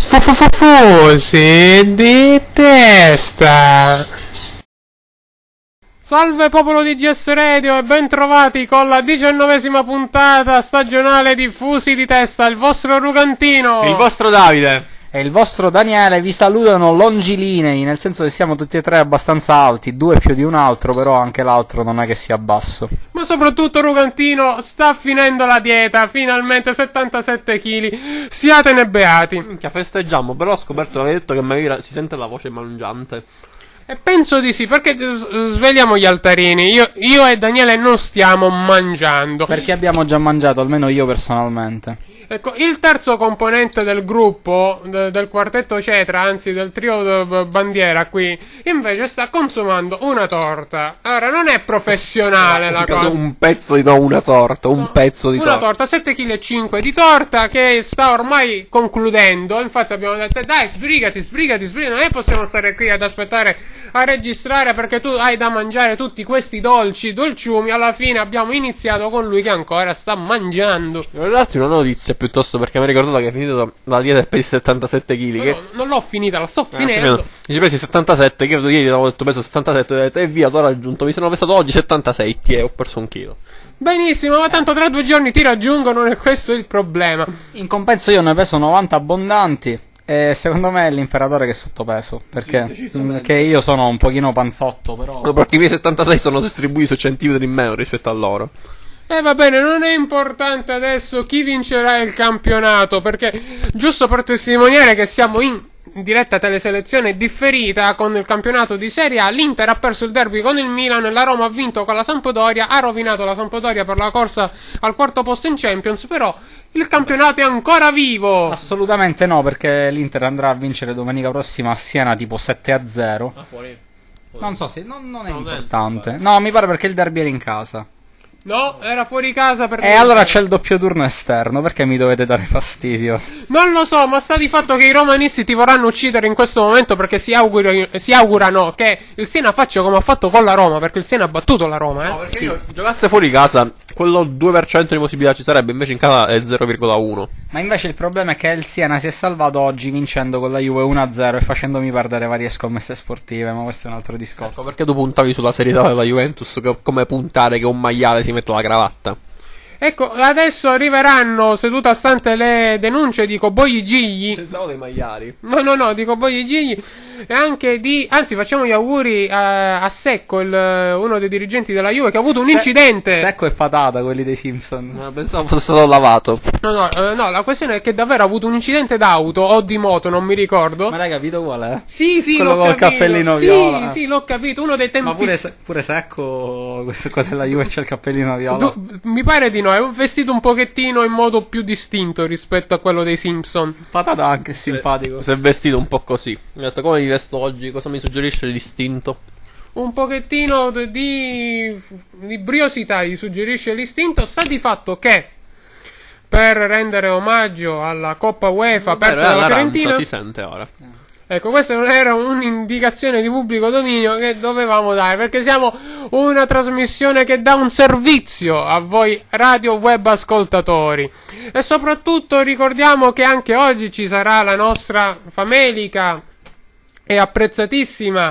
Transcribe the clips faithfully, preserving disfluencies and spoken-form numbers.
Fufufufusi di testa. Salve popolo di G S Radio e ben trovati con la diciannovesima puntata stagionale di Fusi di Testa, il vostro Rugantino, il vostro Davide e il vostro Daniele vi salutano longilinei, nel senso che siamo tutti e tre abbastanza alti, due più di un altro, però anche l'altro non è che sia basso. Ma soprattutto Rugantino sta finendo la dieta, finalmente settantasette chili, siatene beati. Minchia, festeggiamo, però ho scoperto che avevi detto che magari si sente la voce mangiante. E penso di sì, perché svegliamo gli altarini. Io, io e Daniele non stiamo mangiando. Perché abbiamo già mangiato, almeno io personalmente. Ecco, il terzo componente del gruppo, de, del quartetto Cetra, anzi del trio de, bandiera qui, invece sta consumando una torta. Ora, non è professionale la cosa. Un pezzo di no, una torta, un no, pezzo di una torta. Una torta, sette virgola cinque chili di torta che sta ormai concludendo. Infatti abbiamo detto, dai, sbrigati, sbrigati, sbrigati, non è possiamo stare qui ad aspettare a registrare perché tu hai da mangiare tutti questi dolci, dolciumi. Alla fine abbiamo iniziato con lui che ancora sta mangiando. In realtà una notizia piuttosto, perché mi ha ricordato che è finito la dieta e pesi settantasette chili. Che... No, non l'ho finita, la sto eh, finendo. Dici pesi settantasette, che io ieri avevo detto peso settantasette, ho detto e via, t'ho raggiunto, mi sono pesato oggi settantasei e ho perso un chilo. Benissimo, ma tanto tra due giorni ti raggiungo, non è questo il problema. In compenso io ne peso novanta abbondanti. E secondo me è l'imperatore che è sottopeso, perché, sì, perché io sono un pochino panzotto, però... No, perché i miei settantasei sono distribuiti su centimetri in meno rispetto a loro. E eh, va bene, non è importante adesso chi vincerà il campionato, perché giusto per testimoniare che siamo in diretta teleselezione differita con il campionato di Serie A, l'Inter ha perso il derby con il Milan, la Roma ha vinto con la Sampdoria, ha rovinato la Sampdoria per la corsa al quarto posto in Champions, però il campionato è ancora vivo. Assolutamente no, perché l'Inter andrà a vincere domenica prossima a Siena tipo sette a zero. Ah, fuori. Fuori. Non so se non, non è non importante. È no, mi pare perché il derby era in casa. No, era fuori casa perché... E allora c'è il doppio turno esterno, perché mi dovete dare fastidio? Non lo so, ma sta di fatto che i romanisti ti vorranno uccidere in questo momento perché si, auguri, si augurano che il Siena faccia come ha fatto con la Roma, perché il Siena ha battuto la Roma, eh? No, perché sì. Io giocasse fuori casa, quello due per cento di possibilità ci sarebbe, invece in casa è zero virgola uno. Ma invece il problema è che il Siena si è salvato oggi vincendo con la Juve uno a zero e facendomi perdere varie scommesse sportive, ma questo è un altro discorso. Ecco, perché tu puntavi sulla serietà della Juventus, che, come puntare che un maiale si mette la cravatta. Ecco, adesso arriveranno, seduta stante le denunce di Coboi Gigli. Pensavo dei maiali. No, no, no, di Coboi Gigli. E anche di... Anzi, facciamo gli auguri a, a Secco, il, uno dei dirigenti della Juve, che ha avuto un Se- incidente. Secco e Patata, quelli dei Simpson. No, pensavo fosse stato lavato. No, no, eh, no, la questione è che davvero ha avuto un incidente d'auto o di moto, non mi ricordo. Ma l'hai capito qual è? Sì, sì, quello l'ho col capito. cappellino sì, viola. Sì, sì, l'ho capito, uno dei tempi... Ma pure, pure Secco, questo qua della Juve c'è il cappellino viola. Du- mi pare di no, è vestito un pochettino in modo più distinto rispetto a quello dei Simpson. Patata anche simpatico. Si è vestito un po' così. Mi ha detto come mi vesto oggi, cosa mi suggerisce distinto? Un pochettino di, di briosità gli suggerisce l'istinto. Sta di fatto che per rendere omaggio alla Coppa UEFA persa dalla Fiorentina, si sente ora. Ecco, questa non era un'indicazione di pubblico dominio che dovevamo dare, perché siamo una trasmissione che dà un servizio a voi radio web ascoltatori. E soprattutto ricordiamo che anche oggi ci sarà la nostra famelica e apprezzatissima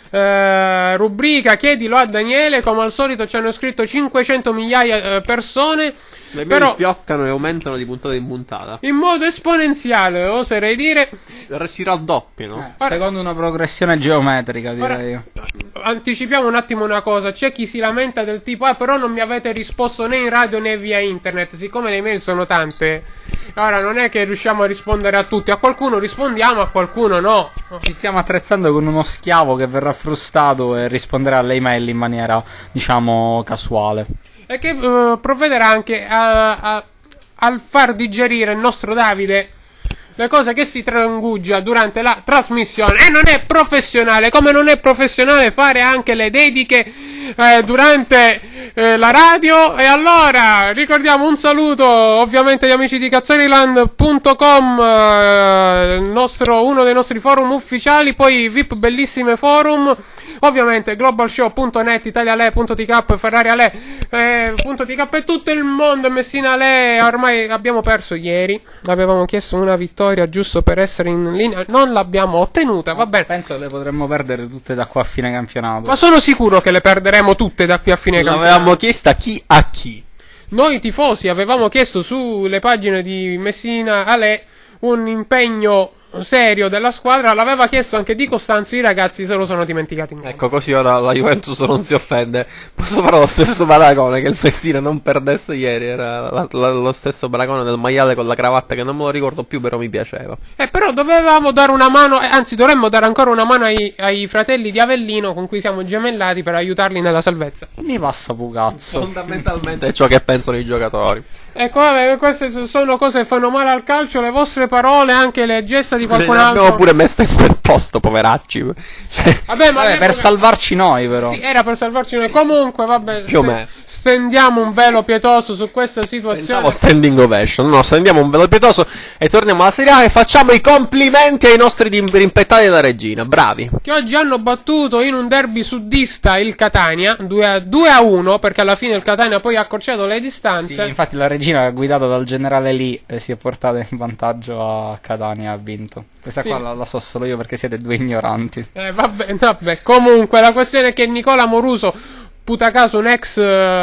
eh, rubrica Chiedilo a Daniele. Come al solito ci hanno scritto cinquecento migliaia di persone. Le però fioccano e aumentano di puntata in puntata in modo esponenziale, oserei dire. Si raddoppiano. Eh, secondo una progressione geometrica, direi. Ora, anticipiamo un attimo una cosa. C'è chi si lamenta del tipo ah però non mi avete risposto né in radio né via internet. Siccome le mail sono tante, ora non è che riusciamo a rispondere a tutti. A qualcuno rispondiamo, a qualcuno no. Ci stiamo attrezzando con uno schiavo che verrà frustato e risponderà alle email in maniera, diciamo, casuale. E che uh, provvederà anche a, a, al far digerire il nostro Davide le cose che si trangugia durante la trasmissione. E non è professionale, come non è professionale fare anche le dediche eh, durante eh, la radio. E allora ricordiamo un saluto ovviamente agli amici di cazzariland punto com, eh, il nostro, uno dei nostri forum ufficiali, poi V I P Bellissime Forum, ovviamente globalshow punto net, italiale punto t k, ferrari ale eh, punto t k e tutto il mondo. Messina Ale, ormai abbiamo perso ieri, avevamo chiesto una vittoria giusto per essere in linea, non l'abbiamo ottenuta, va bene. Penso che le potremmo perdere tutte da qua a fine campionato. Ma sono sicuro che le perderemo tutte da qui a fine campionato. L'avevamo chiesta chi a chi. Noi tifosi avevamo chiesto sulle pagine di Messina Ale un impegno serio della squadra, l'aveva chiesto anche Di Costanzo, i ragazzi se lo sono dimenticati in campo. Ecco, così ora la Juventus non si offende. Posso fare lo stesso paragone che il Messina non perdesse ieri, era la, la, lo stesso paragone del maiale con la cravatta che non me lo ricordo più, però mi piaceva. Eh, però dovevamo dare una mano, eh, anzi dovremmo dare ancora una mano ai, ai fratelli di Avellino con cui siamo gemellati per aiutarli nella salvezza. Mi passa pugazzo. Fondamentalmente è ciò che pensano i giocatori. Ecco, vabbè, queste sono cose che fanno male al calcio, le vostre parole, anche le gesta di qualcun altro. L'abbiamo pure messa in quel posto, poveracci. Vabbè, ma Vabbè, per salvarci noi, però. Sì, era per salvarci noi. Comunque, vabbè, Più o st- meno. stendiamo un velo pietoso su questa situazione. Pensavo standing ovation. No, stendiamo un velo pietoso e torniamo alla Serie A e facciamo i complimenti ai nostri dim- rimpettati della regina. Bravi. Che oggi hanno battuto in un derby suddista il Catania due a uno, perché alla fine il Catania poi ha accorciato le distanze. Sì, infatti la regina guidata dal generale Lee eh, si è portata in vantaggio a Catania e ha vinto. Questa Sì. qua la, la so solo io perché siete due ignoranti. Eh, vabbè, vabbè, comunque la questione è che Nicola Moruso, puta caso un ex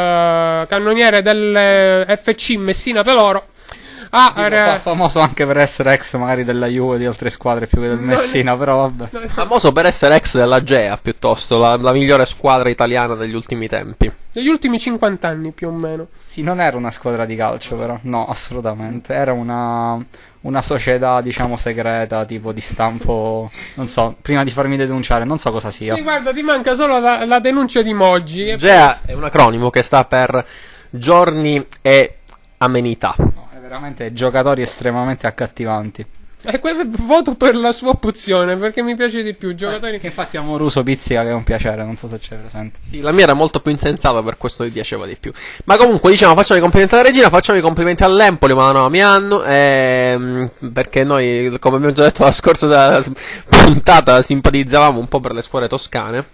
eh, cannoniere del eh, F C Messina Peloro, ha Tipo, re- fa- famoso anche per essere ex magari della Juve, di altre squadre più che del Non- Messina, però vabbè. Famoso per essere ex della Gea, piuttosto, la, la migliore squadra italiana degli ultimi tempi. negli ultimi cinquanta anni più o meno. Sì, non era una squadra di calcio, però. No, assolutamente. Era una, una società, diciamo, segreta, tipo di stampo. Non so, prima di farmi denunciare, non so cosa sia. Sì, guarda, ti manca solo la, la denuncia di Moggi. Gea è un acronimo che sta per giorni e amenità. No, è veramente giocatori estremamente accattivanti. E que- voto per la sua opzione perché mi piace di più. Giocatori. Che infatti Amoruso pizzica, che è un piacere, non so se c'è presente. Sì, la mia era molto più insensata, per questo mi piaceva di più. Ma comunque, diciamo, facciamo i complimenti alla regina, facciamo i complimenti all'Empoli, ma no, mi hanno, ehm, perché noi, come abbiamo già detto la scorsa puntata, simpatizzavamo un po' per le scuole toscane.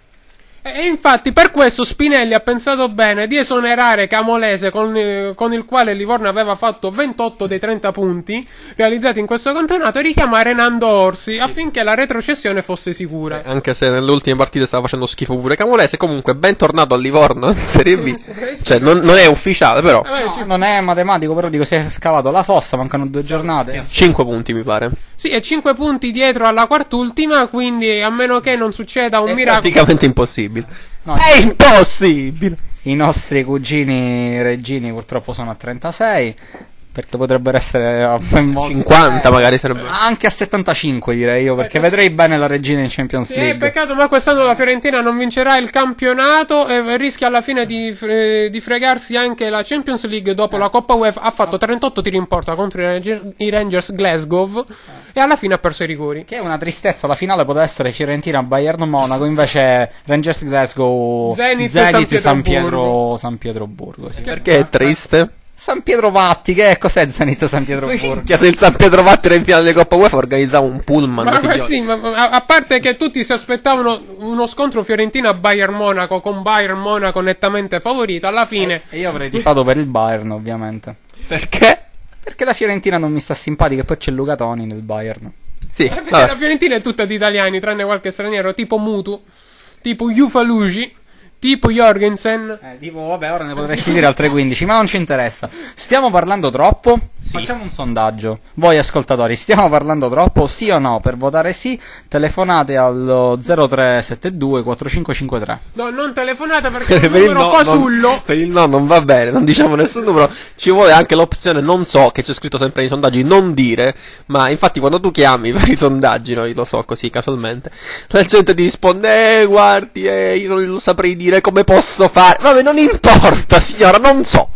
E infatti per questo Spinelli ha pensato bene di esonerare Camolese, con, eh, con il quale il Livorno aveva fatto ventotto dei trenta punti realizzati in questo campionato, e richiamare Nando Orsi affinché la retrocessione fosse sicura. Anche se nelle ultime partite stava facendo schifo pure Camolese, comunque bentornato al Livorno in Serie B. Cioè, non, non è ufficiale, però. Vabbè, No, ci- non è matematico, però dico, si è scavato la fossa, mancano due giornate. cinque punti, mi pare. Sì, è cinque punti dietro alla quartultima, quindi a meno che non succeda un È miracolo. praticamente impossibile. No, È impossibile! I nostri cugini regini purtroppo sono a trentasei, perché potrebbero essere a ben molto- cinquanta magari sarebbe. Anche a settantacinque direi io, perché vedrei bene la regina in Champions Sì, League. peccato, ma quest'anno la Fiorentina non vincerà il campionato e rischia alla fine di, fre- di fregarsi anche la Champions League dopo la Coppa UEFA. Ha fatto trentotto tiri in porta contro i Rangers, i Rangers Glasgow e alla fine ha perso i rigori. Che è una tristezza, la finale poteva essere Fiorentina Bayern Monaco, invece Rangers Glasgow Zenit, Zenit San San Pietroburgo. Pietro San Pietroburgo, sì. Perché è triste? San Pietro Vatti, che è cos'è Zenit San Pietroburgo? Che se il San Pietro Vatti era in finale di Coppa UEFA organizzava un pullman. Ma, di ma figlioli. sì, ma, ma- a, a parte che tutti si aspettavano uno scontro Fiorentina-Bayern Monaco, con Bayern Monaco nettamente favorito, alla fine. E io avrei tifato per il Bayern, ovviamente. Perché? Perché la Fiorentina non mi sta simpatica, e poi c'è Luca Toni nel Bayern. Sì, Eh, perché vabbè. la Fiorentina è tutta di italiani, tranne qualche straniero, tipo Mutu, tipo Jufalugi, tipo Jorgensen. Eh, tipo, vabbè, ora ne potresti dire altre quindici, ma non ci interessa. Stiamo parlando troppo? Facciamo un sondaggio. Voi ascoltatori, stiamo parlando troppo? Sì o no? Per votare sì, telefonate allo zero tre sette due quattro cinque cinque tre. No, non telefonate perché è un Per il numero no, fasullo. non, per il no non va bene, non diciamo nessun numero. Ci vuole anche l'opzione non so, che c'è scritto sempre nei sondaggi, non dire. Ma infatti quando tu chiami per i sondaggi, noi lo so così casualmente, la gente ti risponde: eh guardi, eh, io non lo saprei dire come posso fare. Vabbè, non importa signora, non so.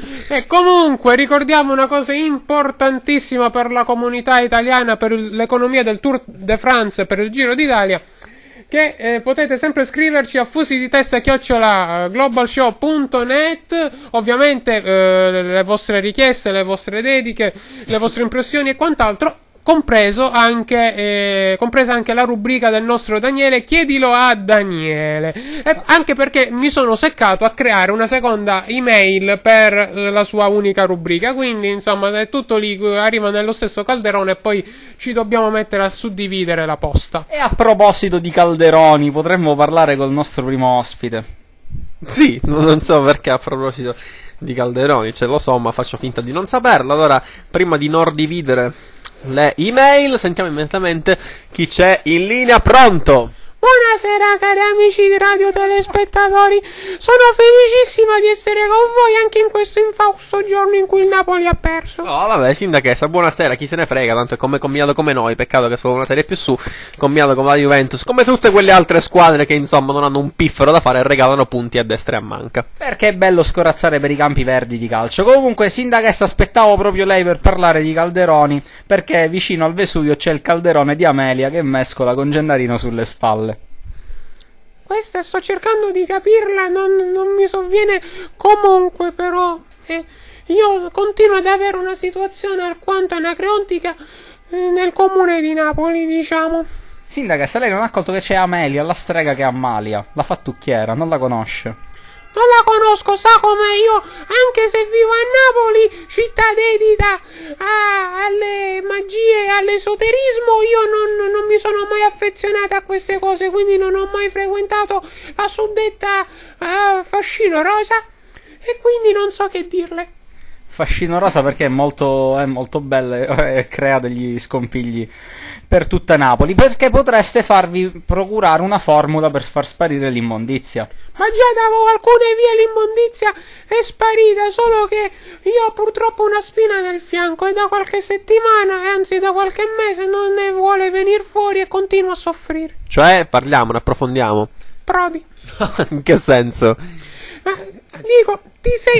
E comunque ricordiamo una cosa importantissima per la comunità italiana, per il- l'economia del Tour de France, per il Giro d'Italia, che eh, potete sempre scriverci a fusi di testa chiocciola globalshow punto net, ovviamente eh, le vostre richieste, le vostre dediche, le vostre impressioni e quant'altro, compreso anche, eh, compresa anche la rubrica del nostro Daniele, chiedilo a Daniele, e anche perché mi sono seccato a creare una seconda email per eh, la sua unica rubrica, quindi insomma è tutto lì, arriva nello stesso calderone e poi ci dobbiamo mettere a suddividere la posta. E a proposito di calderoni, potremmo parlare col nostro primo ospite. Sì, non so perché a proposito di calderoni, ce lo so, ma faccio finta di non saperlo. Allora, prima di non dividere le email, sentiamo immediatamente chi c'è in linea. Pronto? Buonasera cari amici di radio telespettatori, sono felicissima di essere con voi anche in questo infausto giorno in cui il Napoli ha perso. Oh vabbè, sindachessa, buonasera, chi se ne frega, tanto è come combinato come noi, peccato che sono una serie più su, combinato come la Juventus, come tutte quelle altre squadre che insomma non hanno un piffero da fare e regalano punti a destra e a manca. Perché è bello scorazzare per i campi verdi di calcio. Comunque, sindachessa, aspettavo proprio lei per parlare di calderoni, perché vicino al Vesuvio c'è il calderone di Amelia che mescola con Gennarino sulle spalle. Questa sto cercando di capirla, non, non mi sovviene comunque, però eh, io continuo ad avere una situazione alquanto anacreontica eh, nel comune di Napoli, diciamo. Sindaca, lei non ha accolto che c'è Amelia, la strega che è Amalia, la fattucchiera, non la conosce? Non la conosco, sa come io, anche se vivo a Napoli, città dedita a, alle magie e all'esoterismo, io non, non mi sono mai affezionata a queste cose, quindi non ho mai frequentato la suddetta uh, fascino rosa e quindi non so che dirle. Fascino rosa perché è molto, è molto bella e crea degli scompigli per tutta Napoli, perché potreste farvi procurare una formula per far sparire l'immondizia. Ma già da alcune vie l'immondizia è sparita, solo che io ho purtroppo una spina nel fianco e da qualche settimana, anzi da qualche mese, non ne vuole venire fuori e continua a soffrire. Cioè, parliamo, ne approfondiamo. Prodi. In che senso? Ma, dico, ti sei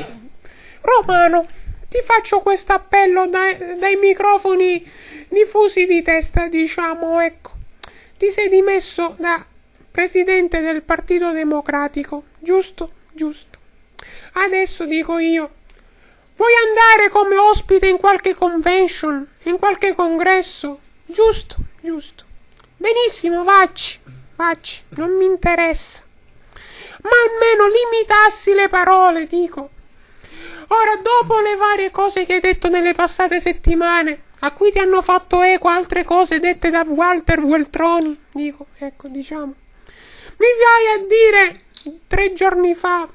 romano, ti faccio questo appello dai, dai microfoni diffusi di testa, diciamo, ecco. Ti sei dimesso da presidente del Partito Democratico, giusto? Giusto. Adesso dico io, vuoi andare come ospite in qualche convention, in qualche congresso? Giusto? Giusto. Benissimo, vacci, vacci, non mi interessa. Ma almeno limitassi le parole, dico. Ora, dopo le varie cose che hai detto nelle passate settimane, a cui ti hanno fatto eco altre cose dette da Walter Veltroni, dico, ecco, diciamo, mi vai a dire tre giorni fa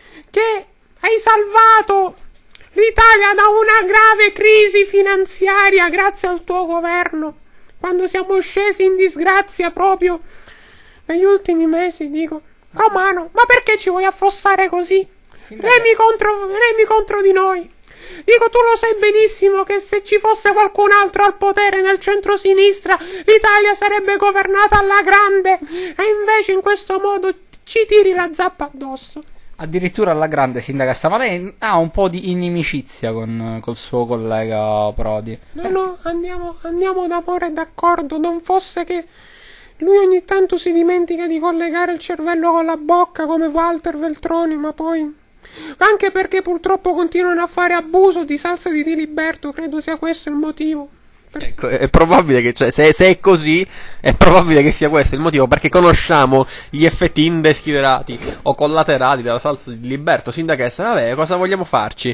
che hai salvato l'Italia da una grave crisi finanziaria grazie al tuo governo, quando siamo scesi in disgrazia proprio negli ultimi mesi, dico, Romano, ma perché ci vuoi affossare così? Remi contro, remi contro di noi. Dico, tu lo sai benissimo che se ci fosse qualcun altro al potere nel centro-sinistra, l'Italia sarebbe governata alla grande, e invece in questo modo ci tiri la zappa addosso. Addirittura alla grande, sindaca, ma lei ha un po' di inimicizia con col suo collega Prodi. No, no, andiamo, andiamo d'amore e d'accordo, non fosse che lui ogni tanto si dimentica di collegare il cervello con la bocca come Walter Veltroni, ma poi... Anche perché purtroppo continuano a fare abuso di salsa di Diliberto, credo sia questo il motivo. Ecco, è probabile che, cioè, se, se è così, è probabile che sia questo il motivo, perché conosciamo gli effetti indesiderati o collaterali della salsa di Diliberto. Sindachessa, vabbè, cosa vogliamo farci?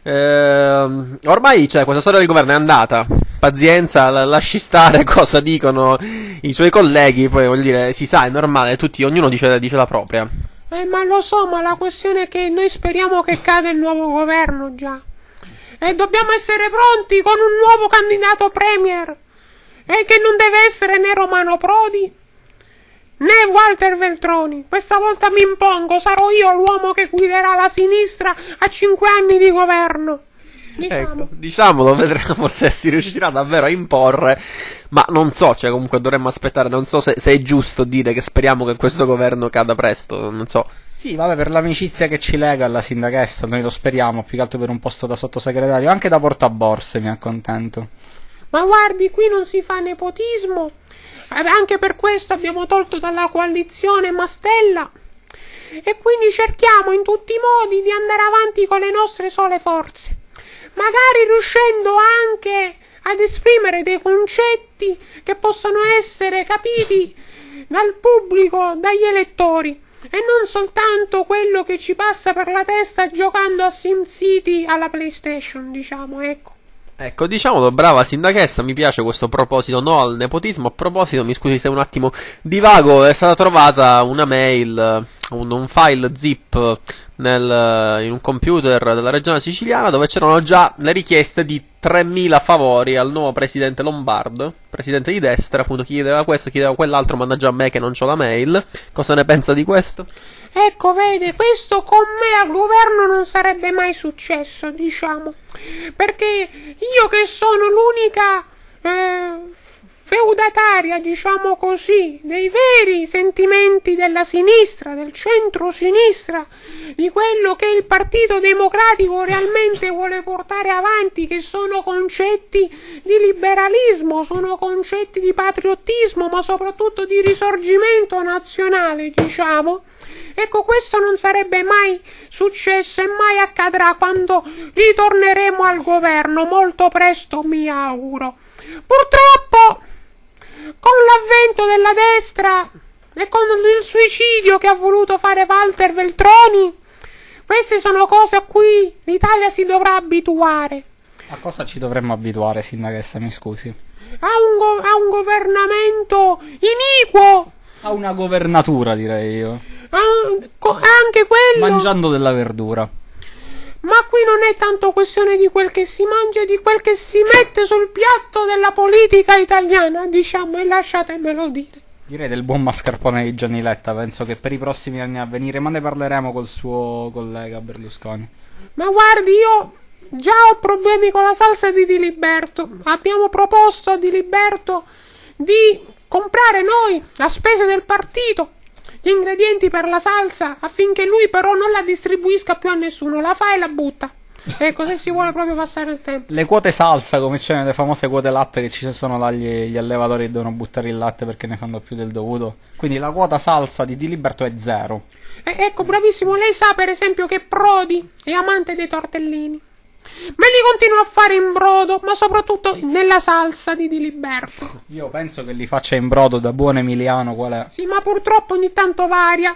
Ehm, ormai, cioè, questa storia del governo è andata. Pazienza, la, lasci stare cosa dicono i suoi colleghi, poi voglio dire, si sa, è normale, tutti, ognuno dice, dice la propria. Eh, ma lo so, ma la questione è che noi speriamo che cada il nuovo governo già. E dobbiamo essere pronti con un nuovo candidato premier. E che non deve essere né Romano Prodi né Walter Veltroni. Questa volta mi impongo, sarò io l'uomo che guiderà la sinistra a cinque anni di governo. Diciamo. Ecco, diciamolo, vedremo se si riuscirà davvero a imporre, ma non so, cioè comunque dovremmo aspettare, non so se, se è giusto dire che speriamo che questo governo cada presto, non so. Sì, vabbè, per l'amicizia che ci lega alla sindachessa, noi lo speriamo, più che altro per un posto da sottosegretario, anche da portaborse, mi accontento. Ma guardi, qui non si fa nepotismo, anche per questo abbiamo tolto dalla coalizione Mastella, e quindi cerchiamo in tutti i modi di andare avanti con le nostre sole forze. Magari riuscendo anche ad esprimere dei concetti che possono essere capiti dal pubblico, dagli elettori, e non soltanto quello che ci passa per la testa giocando a SimCity alla PlayStation, diciamo, ecco. Ecco, diciamolo, brava sindachessa, mi piace questo proposito, no al nepotismo. A proposito, mi scusi se un attimo divago, è stata trovata una mail, un, un file zip nel, in un computer della regione siciliana dove c'erano già le richieste di tremila favori al nuovo presidente Lombardo, presidente di destra, appunto, chi chiedeva questo, chiedeva quell'altro, mannaggia a me che non c'ho la mail. Cosa ne pensa di questo? Ecco, vede, questo con me al governo non sarebbe mai successo, diciamo, perché io che sono l'unica eh, feudataria, diciamo così, dei veri sentimenti della sinistra, del centro-sinistra, di quello che il Partito Democratico realmente vuole portare avanti, che sono concetti di liberalismo, sono concetti di patriottismo, ma soprattutto di risorgimento nazionale, diciamo. Ecco, questo non sarebbe mai successo e mai accadrà quando ritorneremo al governo, molto presto mi auguro. Purtroppo, con l'avvento della destra e con il suicidio che ha voluto fare Walter Veltroni, queste sono cose a cui l'Italia si dovrà abituare. A cosa ci dovremmo abituare, sindachessa, mi scusi? A un, go- a un governamento iniquo. A una governatura, direi io. Ah, co- anche quello. Mangiando della verdura. Ma qui non è tanto questione di quel che si mangia, di quel che si mette sul piatto della politica italiana, diciamo, e lasciatemelo dire. Direi del buon mascarpone di Gianni Letta, penso che per i prossimi anni a venire, ma ne parleremo col suo collega Berlusconi. Ma guardi, io già ho problemi con la salsa di Diliberto. Abbiamo proposto a Diliberto di comprare noi, a spese del partito, gli ingredienti per la salsa, affinché lui però non la distribuisca più a nessuno, la fa e la butta. Ecco, se si vuole proprio passare il tempo. Le quote salsa, come c'è nelle famose quote latte, che ci sono là gli, gli allevatori che devono buttare il latte perché ne fanno più del dovuto. Quindi la quota salsa di Diliberto è zero. E- ecco, bravissimo, lei sa per esempio che Prodi è amante dei tortellini. Me li continua a fare in brodo, ma soprattutto nella salsa di Diliberto. Io penso che li faccia in brodo da buon emiliano, qual è? Sì, ma purtroppo ogni tanto varia.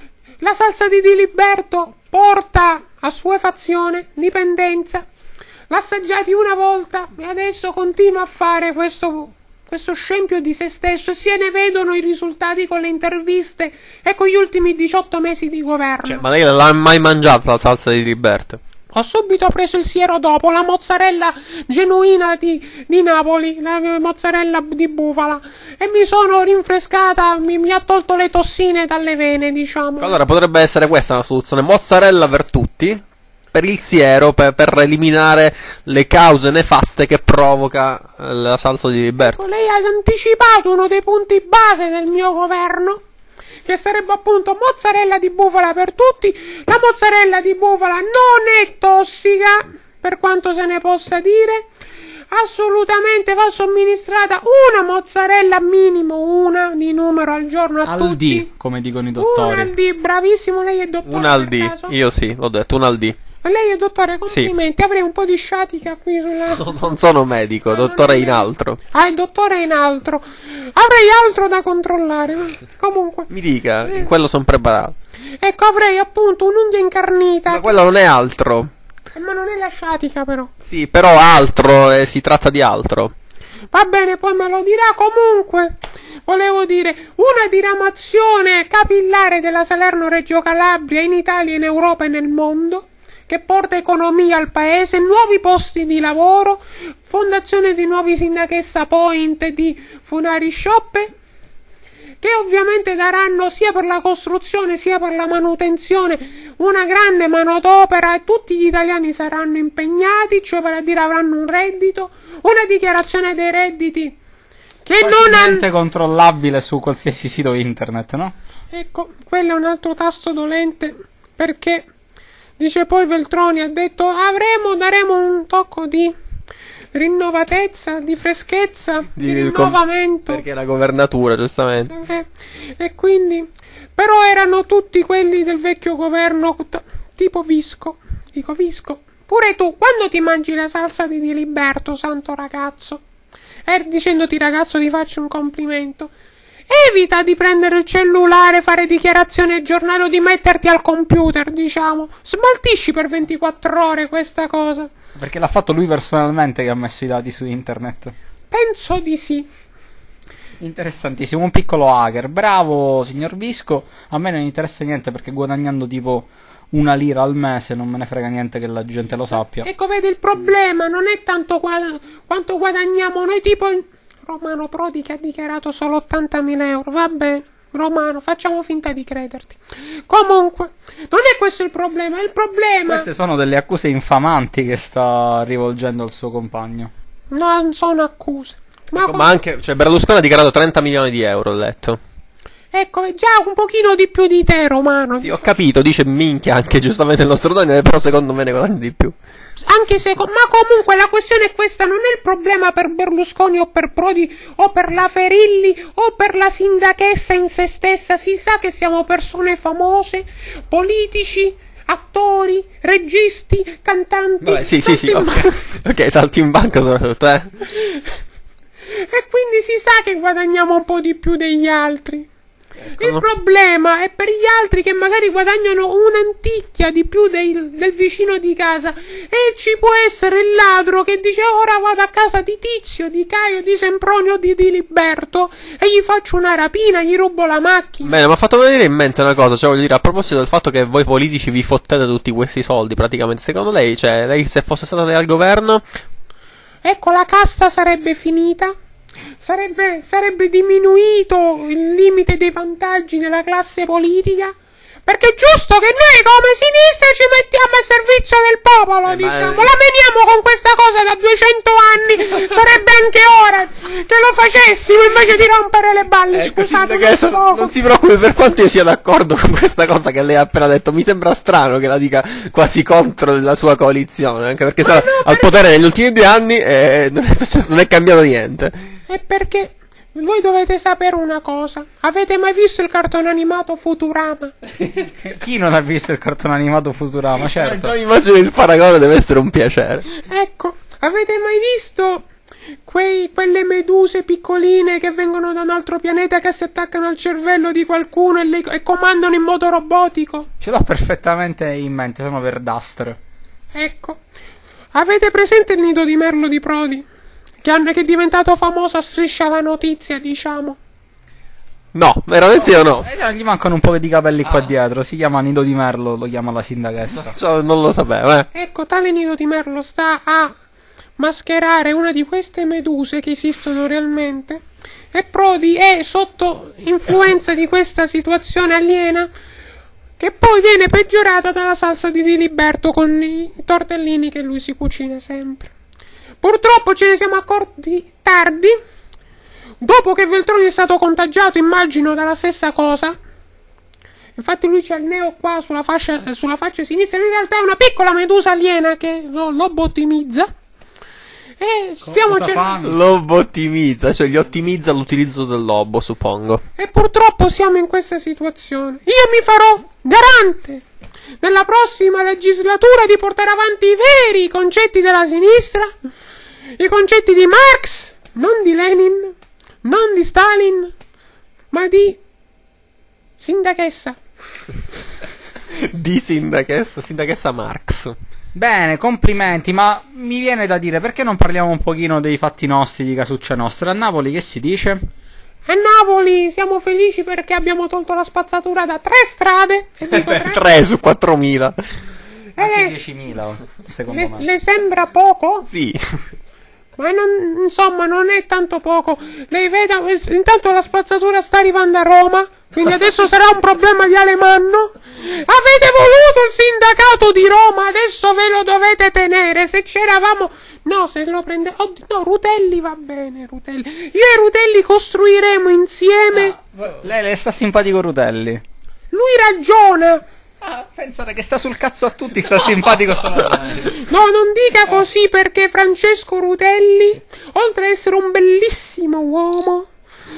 La salsa di Diliberto porta assuefazione, dipendenza. L'ha assaggiati una volta e adesso continua a fare questo, questo scempio di se stesso. Se ne vedono i risultati con le interviste e con gli ultimi diciotto mesi di governo. Cioè, ma lei l'ha mai mangiata la salsa di Diliberto? Ho subito preso il siero dopo, la mozzarella genuina di, di Napoli, la mozzarella di bufala, e mi sono rinfrescata, mi, mi ha tolto le tossine dalle vene, diciamo. Allora potrebbe essere questa una soluzione: mozzarella per tutti, per il siero, per, per eliminare le cause nefaste che provoca eh, la salsa di Diliberto. Ecco, lei ha anticipato uno dei punti base del mio governo, che sarebbe appunto mozzarella di bufala per tutti. La mozzarella di bufala non è tossica, per quanto se ne possa dire. Assolutamente va somministrata una mozzarella, minimo una di numero al giorno a Al tutti. D, come dicono i dottori. Una al D, bravissimo, lei è dottore. Un al per D, caso? io sì, l'ho detto, un al D. Lei è dottore, complimenti. Avrei un po' di sciatica qui sulla... Non sono medico, dottore in altro. Ah, il dottore è in altro. Avrei altro da controllare. Comunque. Mi dica, in quello sono preparato. Ecco, avrei appunto un'unghia incarnita. Ma quello non è altro. Eh, Ma non è la sciatica, però. Sì, però altro, eh, si tratta di altro. Va bene, poi me lo dirà. Comunque, volevo dire, una diramazione capillare della Salerno-Reggio Calabria in Italia, in Europa e nel mondo, che porta economia al paese, nuovi posti di lavoro, fondazione di nuovi sindachessa point di Funari Shop, che ovviamente daranno sia per la costruzione sia per la manutenzione una grande manodopera, e tutti gli italiani saranno impegnati, cioè per dire avranno un reddito, una dichiarazione dei redditi che non ha... Facilmente controllabile su qualsiasi sito internet, no? Ecco, quello è un altro tasto dolente, perché dice poi Veltroni, ha detto avremo, daremo un tocco di rinnovatezza, di freschezza, di, Di- rinnovamento. Perché la governatura, giustamente. Eh, e quindi, però erano tutti quelli del vecchio governo, t- tipo Visco, dico Visco, pure tu, quando ti mangi la salsa di Diliberto, santo ragazzo, e dicendoti ragazzo ti faccio un complimento, evita di prendere il cellulare, fare dichiarazioni al giornale o di metterti al computer, diciamo. Smaltisci per ventiquattro ore questa cosa. Perché l'ha fatto lui personalmente che ha messo i dati su internet. Penso di sì. Interessantissimo, un piccolo hacker. Bravo, signor Visco. A me non interessa niente perché guadagnando tipo una lira al mese non me ne frega niente che la gente lo sappia. Ecco, vedi, il problema non è tanto qua- quanto guadagniamo noi, tipo Romano Prodi che ha dichiarato solo ottantamila euro. Va bene, Romano, facciamo finta di crederti. Comunque, non è questo il problema, il problema... Queste sono delle accuse infamanti che sta rivolgendo al suo compagno. Non sono accuse. Ma, Ecco, com- ma anche, cioè, Berlusconi ha dichiarato trenta milioni di euro, ho letto. ecco, è già un pochino di più di te, Romano. Sì, ho capito, dice minchia anche giustamente il nostro Daniele, però secondo me ne guadagna di più. Anche se, ma comunque la questione è questa, non è il problema per Berlusconi o per Prodi o per la Ferilli o per la sindachessa in se stessa. Si sa che siamo persone famose, politici, attori, registi, cantanti. Vabbè, sì, sì, sì, saltimbanchi. ok, ok, salti in banca soprattutto, eh. E quindi si sa che guadagniamo un po' di più degli altri. Il no. problema è per gli altri che magari guadagnano un'anticchia di più del, del vicino di casa, e ci può essere il ladro che dice ora vado a casa di Tizio, di Caio, di Sempronio, di Diliberto e gli faccio una rapina, gli rubo la macchina. Bene, mi ha fatto venire in mente una cosa, cioè voglio dire, a proposito del fatto che voi politici vi fottete tutti questi soldi, praticamente, secondo lei, cioè, lei se fosse stata lei al governo... Ecco, la casta sarebbe finita. Sarebbe, sarebbe diminuito il limite dei vantaggi della classe politica, perché è giusto che noi come sinistra ci mettiamo a servizio del popolo, Eh, diciamo, ma- la meniamo con questa cosa da duecento anni, sarebbe anche ora che lo facessimo invece di rompere le balle, Ecco, scusate un sindachessa, poco. non si preoccupi, per quanto io sia d'accordo con questa cosa che lei ha appena detto, mi sembra strano che la dica quasi contro la sua coalizione, anche perché sa, no, al per- potere negli ultimi due anni e non è successo, non è cambiato niente. È perché voi dovete sapere una cosa, avete mai visto il cartone animato Futurama? Chi non ha visto il cartone animato Futurama? Eh, Certo. già immagino il paragone, deve essere un piacere. Ecco, avete mai visto quei, quelle meduse piccoline che vengono da un altro pianeta che si attaccano al cervello di qualcuno e, le, e comandano in modo robotico? Ce l'ho perfettamente in mente, sono verdastre. Ecco, avete presente il nido di merlo di Prodi? Che, hanno, che è diventato famoso a Striscia la Notizia, diciamo. No, veramente io no. Eh, gli mancano un po' di capelli qua dietro, si chiama Nido di Merlo, lo chiama la sindachessa. So, non lo sapevo, eh. Ecco, tale nido di merlo sta a mascherare una di queste meduse che esistono realmente, e Prodi è sotto influenza di questa situazione aliena che poi viene peggiorata dalla salsa di Diliberto con i tortellini che lui si cucina sempre. Purtroppo ce ne siamo accorti tardi, dopo che Veltroni è stato contagiato, immagino, dalla stessa cosa. Infatti lui c'ha il neo qua sulla fascia, sulla faccia sinistra, in realtà è una piccola medusa aliena che lo lobotomizza. E stiamo Cosa cer- fa? Lobo-ottimizza, cioè gli ottimizza l'utilizzo del lobo, suppongo. E purtroppo siamo in questa situazione. Io mi farò garante nella prossima legislatura di portare avanti i veri concetti della sinistra, i concetti di Marx, non di Lenin, non di Stalin, ma di sindachessa. Di sindachessa, sindachessa Marx. Bene, complimenti, ma mi viene da dire, perché non parliamo un pochino dei fatti nostri di Casuccia Nostra? A Napoli che si dice? A Napoli siamo felici perché abbiamo tolto la spazzatura da tre strade. E dico tre. tre su quattromila. Anche Eh, diecimila, secondo le, me. le sembra poco? Sì. Ma non, insomma, non è tanto poco. Lei veda, intanto la spazzatura sta arrivando a Roma, quindi adesso sarà un problema di Alemanno. Avete voluto il sindacato di Roma, adesso ve lo dovete tenere. Se c'eravamo... No, se lo prende... Oh, no, Rutelli va bene, Rutelli. Io e Rutelli costruiremo insieme... Lei le sta simpatico Rutelli? Lui ragiona. Ah, pensate che sta sul cazzo a tutti, sta simpatico solo a me. No, non dica così, perché Francesco Rutelli, oltre ad essere un bellissimo uomo,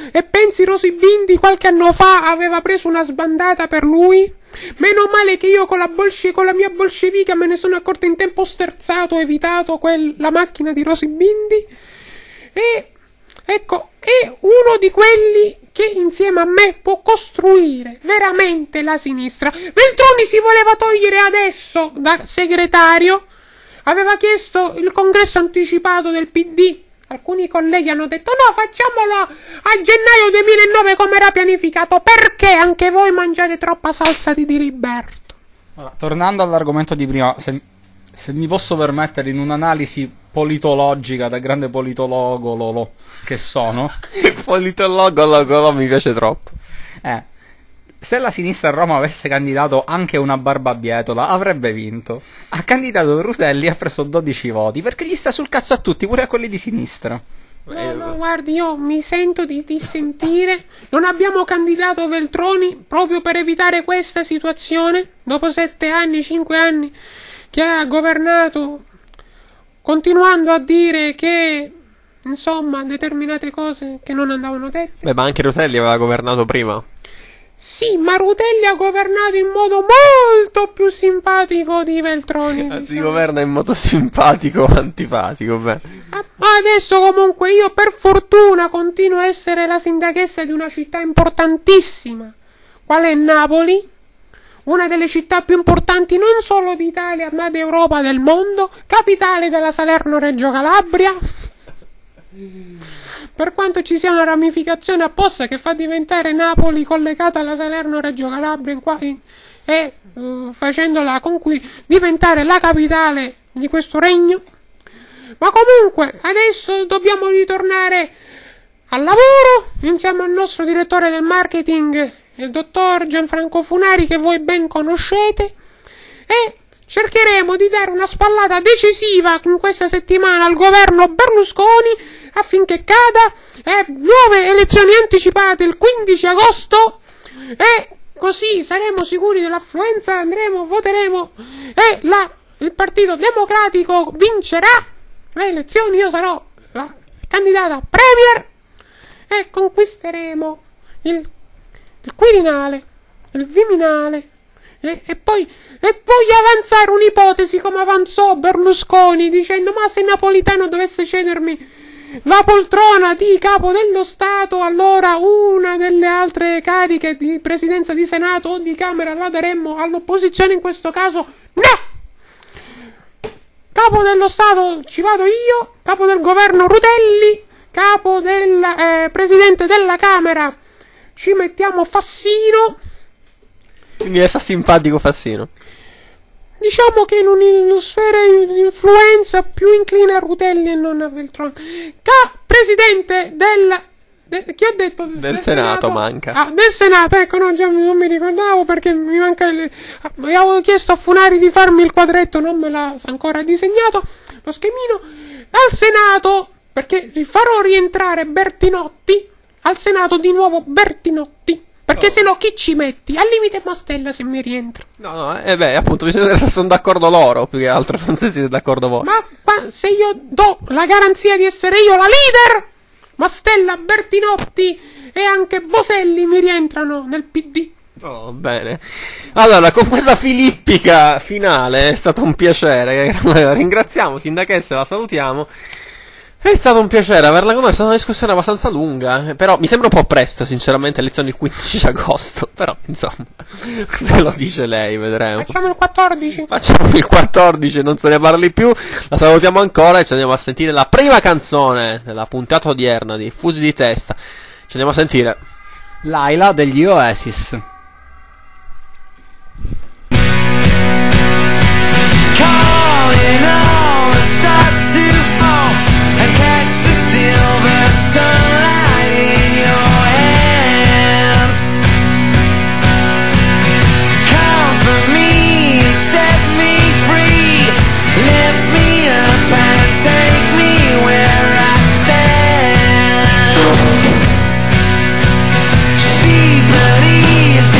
E pensi Rosy Bindi qualche anno fa aveva preso una sbandata per lui? Meno male che io con la, bolsce, con la mia bolscevica me ne sono accorto in tempo sterzato, ho evitato quel, la macchina di Rosy Bindi. E ecco, è uno di quelli che insieme a me può costruire veramente la sinistra. Veltroni si voleva togliere adesso da segretario, aveva chiesto il congresso anticipato del P D. Alcuni colleghi hanno detto no, facciamolo a gennaio duemilanove come era pianificato, perché anche voi mangiate troppa salsa di Diliberto. Allora, tornando all'argomento di prima, se, se mi posso permettere, in un'analisi politologica da grande politologo lolo che sono, politologo lolo mi piace troppo. Eh, se la sinistra a Roma avesse candidato anche una Barbabietola avrebbe vinto. Ha candidato Rutelli e ha preso dodici voti perché gli sta sul cazzo a tutti, pure a quelli di sinistra. No, no, guardi, io mi sento di dissentire. Non abbiamo candidato Veltroni proprio per evitare questa situazione. Dopo sette anni, cinque anni che ha governato, continuando a dire che, insomma, determinate cose che non andavano dette. Beh, ma anche Rutelli aveva governato prima. Sì, ma Rutelli ha governato in modo molto più simpatico di Veltroni. Si diciamo. governa in modo simpatico o antipatico, beh. Ah, adesso comunque io per fortuna continuo a essere la sindachessa di una città importantissima, qual è Napoli, una delle città più importanti non solo d'Italia ma d'Europa, del mondo, capitale della Salerno-Reggio Calabria. Per quanto ci sia una ramificazione apposta che fa diventare Napoli collegata alla Salerno-Reggio Calabria in qua, in, e uh, facendola con cui diventare la capitale di questo regno. Ma comunque adesso dobbiamo ritornare al lavoro insieme al nostro direttore del marketing, il dottor Gianfranco Funari, che voi ben conoscete, e cercheremo di dare una spallata decisiva in questa settimana al governo Berlusconi affinché cada, e nuove elezioni anticipate il quindici agosto, e così saremo sicuri dell'affluenza, andremo, voteremo e la, il Partito Democratico vincerà le elezioni, io sarò la candidata premier e conquisteremo il, il Quirinale, il Viminale. E, e poi e voglio avanzare un'ipotesi come avanzò Berlusconi dicendo: ma se Napolitano dovesse cedermi la poltrona di capo dello Stato, allora una delle altre cariche di presidenza di Senato o di Camera la daremmo all'opposizione. In questo caso no, capo dello Stato ci vado io, capo del governo Rutelli, capo del eh, presidente della Camera ci mettiamo Fassino. Quindi è simpatico Fassino. Diciamo che in un'sfera di influenza più inclina a Rutelli e non a Veltroni. Ca- presidente del... De, chi ho detto? Del, del Senato, Senato manca. Ah, del Senato, ecco, no, già non mi ricordavo perché mi manca il... Ah, avevo chiesto a Funari di farmi il quadretto, non me l'ha ancora disegnato, lo schemino. Al Senato, perché farò rientrare Bertinotti, al Senato di nuovo Bertinotti. Perché oh. se no chi ci metti? Al limite Mastella se mi rientra. No, no, eh beh, appunto, bisogna vedere se sono d'accordo loro, più che altro, non so se siete d'accordo voi. Ma qua, se io do la garanzia di essere io la leader, Mastella, Bertinotti e anche Boselli mi rientrano nel P D. Oh, bene. Allora, con questa filippica finale è stato un piacere. Ringraziamo Sindachessa, la salutiamo. È stato un piacere averla con noi, è stata una discussione abbastanza lunga, però mi sembra un po' presto, sinceramente, elezioni il quindici agosto, però, insomma, se lo dice lei, vedremo. Facciamo il quattordici. Facciamo il quattordici, non se ne parli più, la salutiamo ancora e ci andiamo a sentire la prima canzone della puntata odierna di Fusi di Testa. Ci andiamo a sentire Laila degli Oasis. Calling all the stars to fall and catch the silver sunlight in your hands. Comfort me, set me free, lift me up and take me where I stand. She believes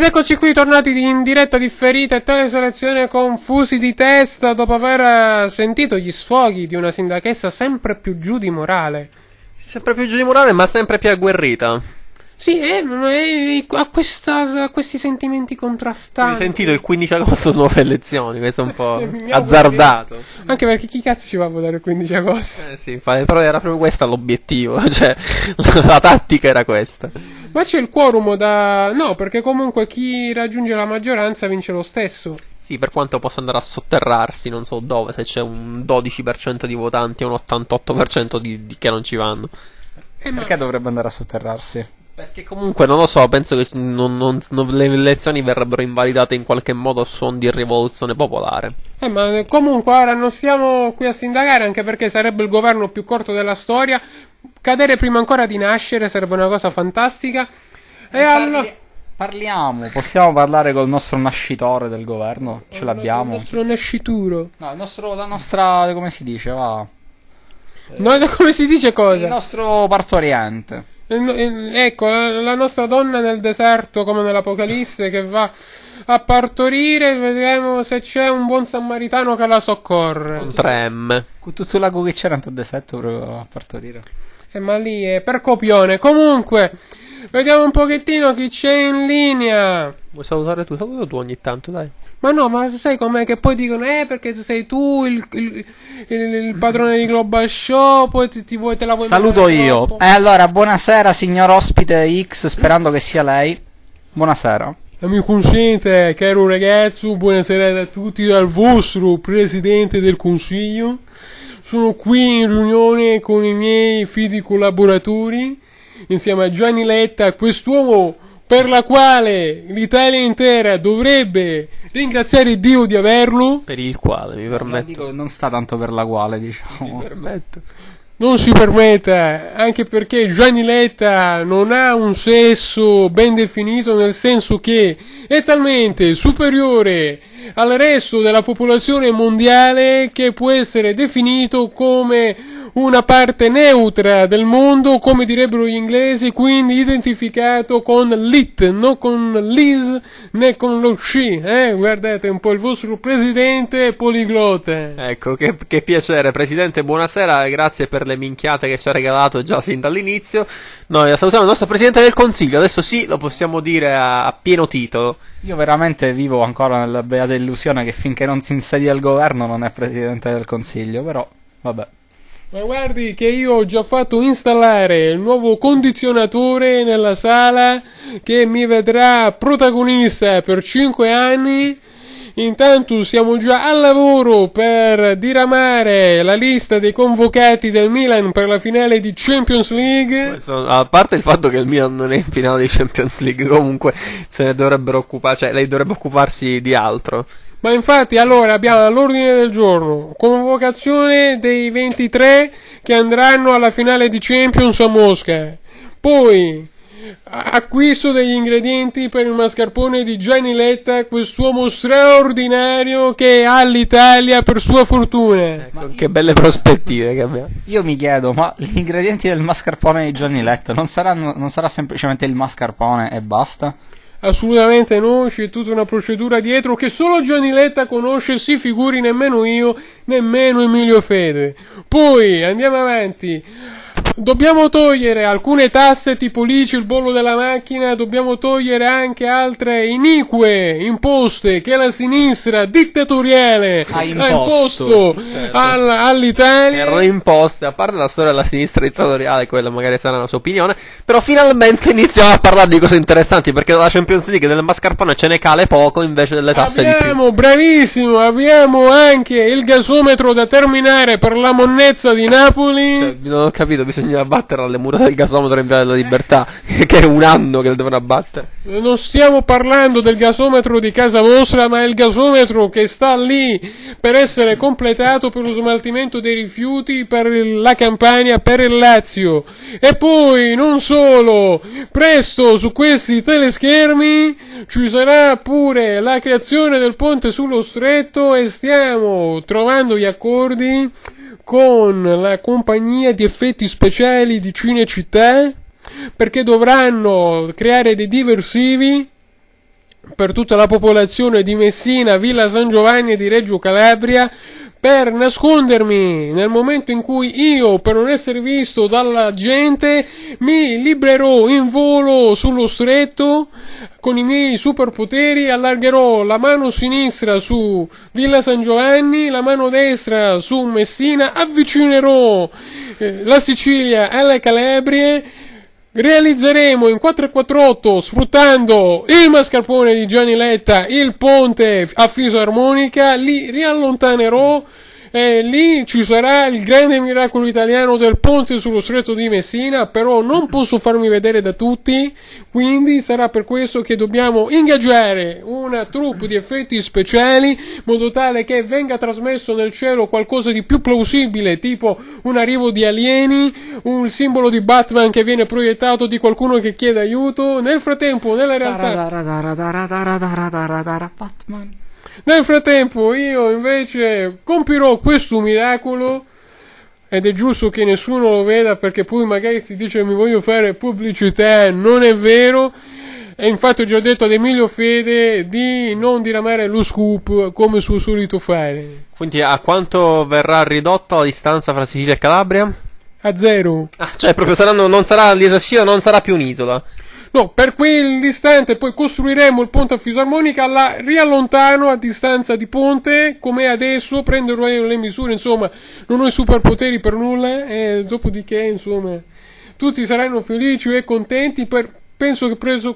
eccoci qui tornati in diretta differita e teleselezione confusi di testa dopo aver sentito gli sfoghi di una sindachessa sempre più giù di morale. Sempre più giù di morale, ma sempre più agguerrita. Sì, eh, eh, ha, questa, ha questi sentimenti Hai contrastanti. sentito il quindici agosto nuove elezioni, questo è un po' Eh, mi auguro azzardato. che- Anche perché chi cazzo ci va a votare il quindici agosto? Eh sì, infatti, però era proprio questo l'obiettivo, cioè la, la tattica era questa. Ma c'è il quorum da... No, perché comunque chi raggiunge la maggioranza vince lo stesso. Sì, per quanto possa andare a sotterrarsi, non so dove, se c'è un dodici per cento di votanti e un ottantotto per cento di, di che non ci vanno. Eh, ma... Perché dovrebbe andare a sotterrarsi? Perché comunque, non lo so, penso che non- non- non- le elezioni verrebbero invalidate in qualche modo a suon di rivoluzione popolare. Eh, ma comunque ora non stiamo qui a sindacare, anche perché sarebbe il governo più corto della storia. Cadere prima ancora di nascere sarebbe una cosa fantastica. E allora... Parliamo, possiamo parlare col nostro nascitore del governo? Ce Il l'abbiamo? nostro nascituro. No, il nostro, la nostra, come si dice, va? Noi, come si dice Il cosa? nostro partoriente. Il- il- ecco, la, la nostra donna nel deserto, come nell'Apocalisse, che va a partorire. Vediamo se c'è un buon samaritano che la soccorre. Con tre M. Con tutto l'ago che c'era in tutto deserto proprio a partorire. Eh, ma lì è per copione. Comunque, vediamo un pochettino chi c'è in linea. Vuoi salutare tu? Saluta tu ogni tanto, dai. Ma no, ma sai com'è che poi dicono, eh, perché sei tu il, il, il- il padrone di Global Show, poi ti, ti vuoi, te la vuoi Saluto mandare io. troppo. E allora, buonasera signor ospite X, sperando che sia lei. Buonasera. E mi consente, caro ragazzo, buonasera a tutti dal vostro presidente del consiglio. Sono qui in riunione con i miei fidi collaboratori, insieme a Gianni Letta, quest'uomo per la quale l'Italia intera dovrebbe ringraziare Dio di averlo. Per il quale, mi Ma permetto. dico, non sta tanto per la quale, Mi diciamo. permetto. Non si permetta, anche perché Gianni Letta non ha un sesso ben definito, nel senso che è talmente superiore al resto della popolazione mondiale che può essere definito come una parte neutra del mondo, come direbbero gli inglesi, quindi identificato con l'it, non con l'is né con lo sci. Eh? Guardate un po' il vostro presidente poliglota. Ecco, che, che piacere, Presidente, buonasera, grazie per le minchiate che ci ha regalato già sin dall'inizio. Noi salutiamo il nostro Presidente del Consiglio, adesso sì, lo possiamo dire a, a pieno titolo. Io veramente vivo ancora nella beata illusione che finché non si insedia il governo non è presidente del consiglio, però vabbè. Ma guardi che io ho già fatto installare il nuovo condizionatore nella sala che mi vedrà protagonista per cinque anni. Intanto siamo già al lavoro per diramare la lista dei convocati del Milan per la finale di Champions League. Questo, a parte il fatto che il Milan non è in finale di Champions League, comunque se ne dovrebbero occupare, cioè lei dovrebbe occuparsi di altro. Ma infatti allora abbiamo all'ordine del giorno convocazione dei ventitré che andranno alla finale di Champions a Mosca. Poi acquisto degli ingredienti per il mascarpone di Gianni Letta, quest'uomo straordinario che ha l'Italia per sua fortuna. Ecco, che belle prospettive che abbiamo. Io mi chiedo, ma gli ingredienti del mascarpone di Gianni Letta non saranno, non sarà semplicemente il mascarpone e basta? Assolutamente no, c'è tutta una procedura dietro che solo Gianni Letta conosce, si figuri nemmeno io, nemmeno Emilio Fede. Poi andiamo avanti. Dobbiamo togliere alcune tasse tipo l'I C I, il bollo della macchina, dobbiamo togliere anche altre inique imposte che la sinistra dittatoriale Ha ha imposto. imposto Certo. al- all'Italia. Erano imposte, a parte la storia della sinistra dittatoriale, quella magari sarà la sua opinione, però finalmente iniziamo a parlare di cose interessanti, perché dalla Champions League del mascarpone ce ne cale poco invece delle tasse di più. Abbiamo, bravissimo, abbiamo anche il gasometro da terminare per la monnezza di Napoli. Cioè, non ho capito, bisogna abbattere alle mura del gasometro in via della libertà, che è un anno che le devono abbattere. Non stiamo parlando del gasometro di casa vostra, ma il gasometro che sta lì per essere completato per lo smaltimento dei rifiuti per il- la Campania, per il Lazio. E poi, non solo, presto su questi teleschermi ci sarà pure la creazione del ponte sullo stretto e stiamo trovando gli accordi con la compagnia di effetti speciali di Cinecittà, perché dovranno creare dei diversivi per tutta la popolazione di Messina, Villa San Giovanni e di Reggio Calabria, per nascondermi nel momento in cui io, per non essere visto dalla gente, mi librerò in volo sullo stretto con i miei superpoteri, allargherò la mano sinistra su Villa San Giovanni, la mano destra su Messina, avvicinerò eh, la Sicilia alle Calabrie. Realizzeremo in quattro quattro otto, sfruttando il mascarpone di Gianni Letta, il ponte a fisarmonica, li riallontanerò e lì ci sarà il grande miracolo italiano del ponte sullo stretto di Messina, però non posso farmi vedere da tutti, quindi sarà per questo che dobbiamo ingaggiare una troupe di effetti speciali, in modo tale che venga trasmesso nel cielo qualcosa di più plausibile, tipo un arrivo di alieni, un simbolo di Batman che viene proiettato di qualcuno che chiede aiuto. Nel frattempo, nella realtà... Batman. Nel frattempo io invece compirò questo miracolo, ed è giusto che nessuno lo veda perché poi magari si dice mi voglio fare pubblicità, non è vero, e infatti ho già detto ad Emilio Fede di non diramare lo scoop come suo solito fare. Quindi a quanto verrà ridotta la distanza fra Sicilia e Calabria? A zero. Ah, cioè proprio saranno, non sarà l'Isola, non sarà più un'isola. No, per quell'istante poi costruiremo il ponte a fisarmonica, la riallontano a distanza di ponte, come adesso, prenderò le misure, insomma, non ho i superpoteri per nulla, e dopodiché, insomma, tutti saranno felici e contenti, per, penso che preso,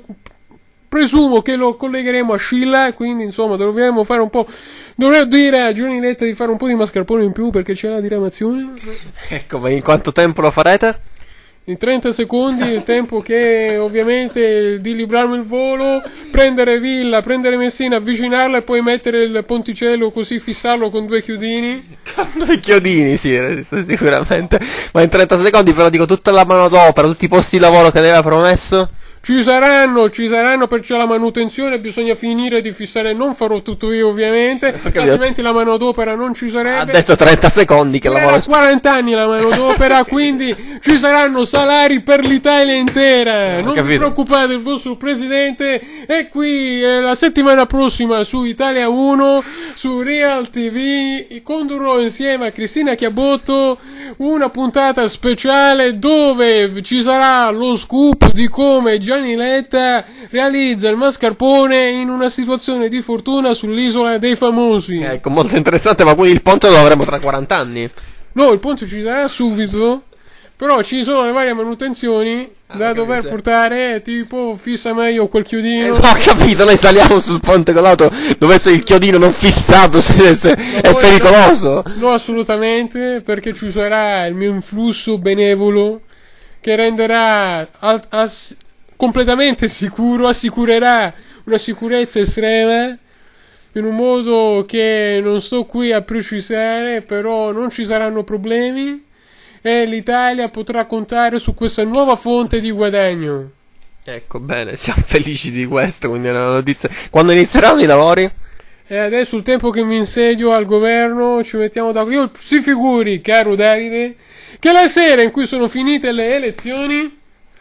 presumo che lo collegheremo a Scilla, quindi, insomma, dobbiamo fare un po', dovrei dire a Gianni Letta di fare un po' di mascarpone in più, perché c'è la diramazione. Ecco, ma in quanto tempo lo farete? In trenta secondi, il tempo che ovviamente di librarmi il volo, prendere Villa, prendere Messina, avvicinarla e poi mettere il ponticello così, fissarlo con due chiodini. Con due chiodini, sì, sicuramente. Ma in trenta secondi però dico tutta la manodopera, tutti i posti di lavoro che aveva promesso. Ci saranno, ci saranno, perciò la manutenzione bisogna finire di fissare, non farò tutto io ovviamente, altrimenti la manodopera non ci sarebbe. Ha detto trenta secondi che lavora. Era quaranta anni la manodopera, quindi ci saranno salari per l'Italia intera. Non vi preoccupate, il vostro presidente è qui eh, la settimana prossima su Italia uno, su Real ti vu, condurrò insieme a Cristina Chiabotto una puntata speciale dove ci sarà lo scoop di come Gianni Letta realizza il mascarpone in una situazione di fortuna sull'isola dei famosi. Ecco, molto interessante, ma quindi il ponte lo avremo tra quaranta anni? No, il ponte ci sarà subito, però ci sono le varie manutenzioni ah, da dover capito, portare, tipo fissa meglio quel chiodino. Eh, no, ho capito, noi saliamo sul ponte colato dove c'è il chiodino non fissato, se, se è pericoloso. No, assolutamente, perché ci sarà il mio influsso benevolo che renderà al, as, completamente sicuro, assicurerà una sicurezza estrema, in un modo che non sto qui a precisare, però non ci saranno problemi e l'Italia potrà contare su questa nuova fonte di guadagno. Ecco, bene, siamo felici di questo, quindi è una notizia. Quando inizieranno i lavori? E adesso il tempo che mi insedio al governo ci mettiamo d'accordo. Io si figuri, caro Davide, che la sera in cui sono finite le elezioni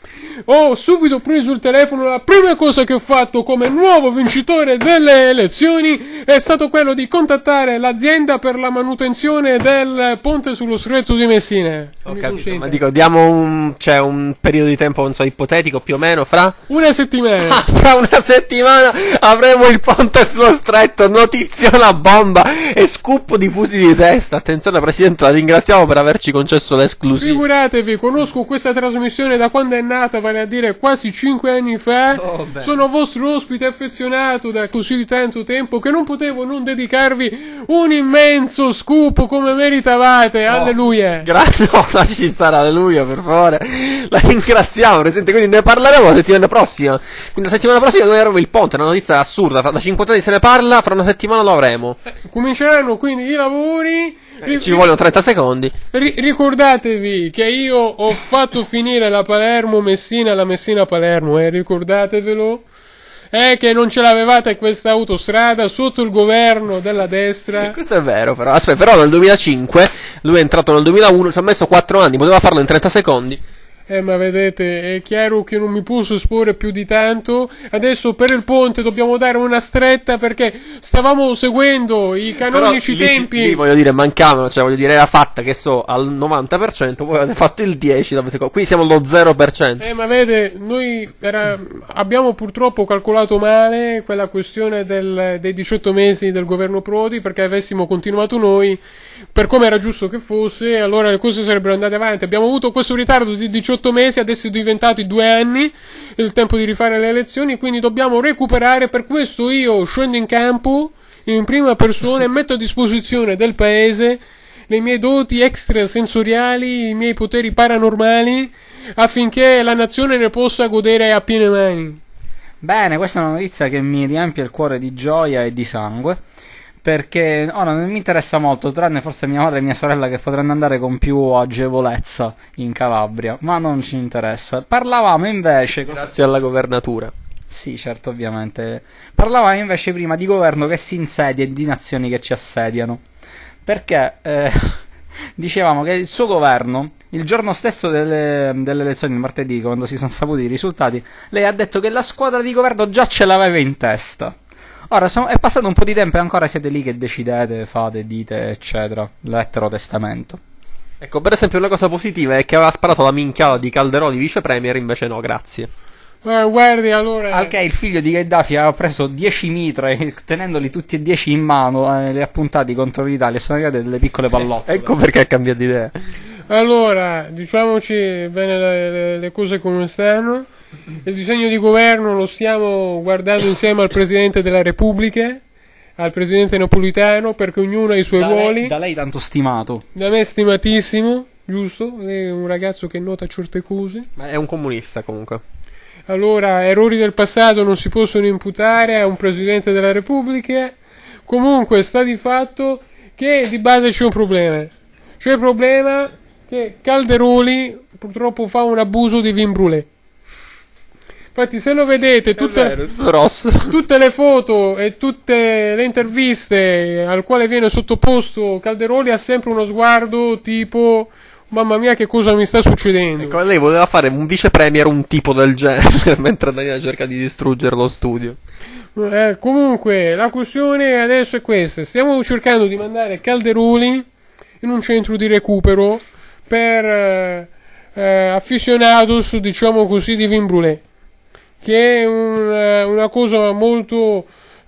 ho subito preso il telefono. La prima cosa che ho fatto come nuovo vincitore delle elezioni è stato quello di contattare l'azienda per la manutenzione del ponte sullo stretto di Messina. Ho capito, ma dico, diamo un, cioè, un periodo di tempo, non so, ipotetico più o meno, fra? Una settimana. Ah, fra una settimana avremo il ponte sullo stretto, notiziona bomba e scoop diffusi di testa. Attenzione Presidente, la ringraziamo per averci concesso l'esclusiva. Figuratevi, conosco questa trasmissione da quando è nata, vale a dire quasi cinque anni fa. Oh, sono vostro ospite affezionato da così tanto tempo che non potevo non dedicarvi un immenso scoop come meritavate. Oh, alleluia. Grazie, no, lasci stare, alleluia, per favore. La ringraziamo, Presidente, quindi ne parleremo la settimana prossima. Quindi la settimana prossima noi avremo il ponte, una notizia assurda, da cinquanta anni se ne parla, fra una settimana lo avremo. Eh, cominceranno quindi i lavori. Eh, ci vogliono trenta secondi. Ri- ricordatevi che io ho fatto finire la Palermo-Messina, la Messina-Palermo, eh, ricordatevelo. Eh, che non ce l'avevate questa autostrada sotto il governo della destra. Eh, questo è vero, però. Aspetta, però nel duemilacinque, lui è entrato nel duemilauno, ci ha messo quattro anni, poteva farlo in trenta secondi. Eh, ma vedete, è chiaro che non mi posso esporre più di tanto. Adesso per il ponte dobbiamo dare una stretta perché stavamo seguendo i canonici Però lì, tempi. lì voglio dire, mancavano, cioè voglio dire, era fatta che so al novanta per cento, voi avete fatto il dieci per cento, qui siamo allo zero per cento. Eh, ma vede, noi era, abbiamo purtroppo calcolato male quella questione del, dei diciotto mesi del governo Prodi, perché avessimo continuato noi, per come era giusto che fosse, allora le cose sarebbero andate avanti. Abbiamo avuto questo ritardo di diciotto mesi, adesso è diventato due anni, è il tempo di rifare le elezioni, quindi dobbiamo recuperare. Per questo io scendo in campo in prima persona e metto a disposizione del paese le mie doti extrasensoriali, i miei poteri paranormali, affinché la nazione ne possa godere a piene mani. Bene, questa è una notizia che mi riempie il cuore di gioia e di sangue, perché ora non mi interessa molto, tranne forse mia madre e mia sorella che potranno andare con più agevolezza in Calabria, ma non ci interessa. Parlavamo invece... Grazie alla governatura. Sì, certo, ovviamente. Parlavamo invece prima di governo che si insedia e di nazioni che ci assediano. Perché eh, dicevamo che il suo governo, il giorno stesso delle, delle elezioni, il martedì, quando si sono saputi i risultati, lei ha detto che la squadra di governo già ce l'aveva in testa. Ora sono, è passato un po' di tempo e ancora siete lì che decidete, fate, dite, eccetera. Lettero testamento. Ecco, per esempio, una cosa positiva è che aveva sparato la minchiata di Calderoli vice premier, invece no, grazie. Ma guardi, allora... Al che il figlio di Gheddafi aveva preso dieci mitra e tenendoli tutti e dieci in mano, eh, li ha puntati contro l'Italia e sono arrivate delle piccole pallotte. Ecco perché ha cambiato idea. Allora, diciamoci bene le, le, le cose come stanno. Il disegno di governo lo stiamo guardando insieme al Presidente della Repubblica, al Presidente Napolitano, perché ognuno ha i suoi da ruoli. Lei, da lei tanto stimato. Da me stimatissimo, giusto? Lei è un ragazzo che nota certe cose. Ma è un comunista comunque. Allora, errori del passato non si possono imputare a un Presidente della Repubblica. Comunque, sta di fatto che di base c'è un problema. C'è il problema che Calderoli purtroppo fa un abuso di vin brûlé. Infatti, se lo vedete, tutte, vero, tutto rosso. tutte le foto e tutte le interviste al quale viene sottoposto Calderoli ha sempre uno sguardo tipo: mamma mia, che cosa mi sta succedendo? Ecco, lei voleva fare un vice premier un tipo del genere, mentre Daniele cerca di distruggere lo studio. Eh, comunque, la questione adesso è questa: stiamo cercando di mandare Calderoli in un centro di recupero per eh, eh, aficionados, diciamo così, di vin brûlé, che è un, una cosa molto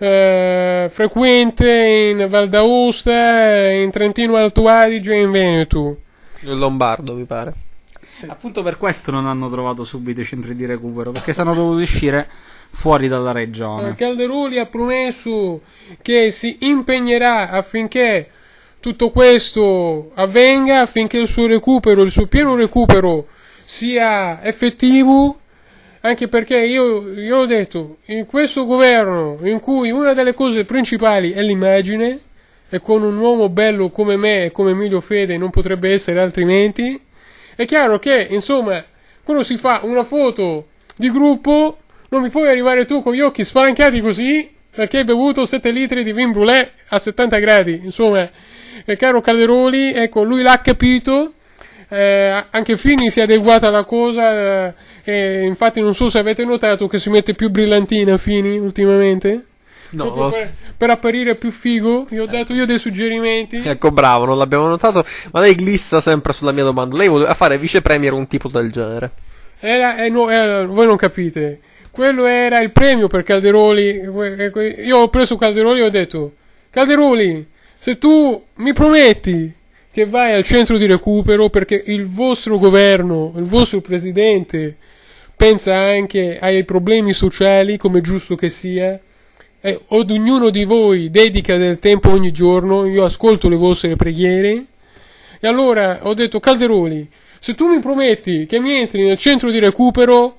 eh, frequente in Val d'Aosta, in Trentino Alto Adige e in Veneto. Il Lombardo, mi pare. Appunto per questo non hanno trovato subito i centri di recupero, perché sono dovuti uscire fuori dalla regione. Calderoli ha promesso che si impegnerà affinché tutto questo avvenga, affinché il suo recupero, il suo pieno recupero sia effettivo. Anche perché io, io ho detto, in questo governo in cui una delle cose principali è l'immagine, e con un uomo bello come me e come Emilio Fede non potrebbe essere altrimenti, è chiaro che, insomma, quando si fa una foto di gruppo, non mi puoi arrivare tu con gli occhi spalancati così, perché hai bevuto sette litri di vin brûlé a settanta gradi. Insomma, eh, caro Calderoli, ecco, lui l'ha capito. Eh, anche Fini si è adeguata alla cosa, eh, e infatti non so se avete notato che si mette più brillantina Fini ultimamente, No, proprio per, per apparire più figo. Gli ho dato io dei suggerimenti. ecco, bravo, non l'abbiamo notato, ma lei glissa sempre sulla mia domanda. Lei voleva fare vice premier un tipo del genere. Era, eh, no, era, voi non capite, quello era il premio per Calderoli. Io ho preso Calderoli e ho detto: Calderoli, se tu mi prometti che vai al centro di recupero, perché il vostro governo, il vostro presidente pensa anche ai problemi sociali, come giusto che sia, e ad ognuno di voi dedica del tempo ogni giorno, io ascolto le vostre preghiere. E allora ho detto: Calderoli, se tu mi prometti che mi entri nel centro di recupero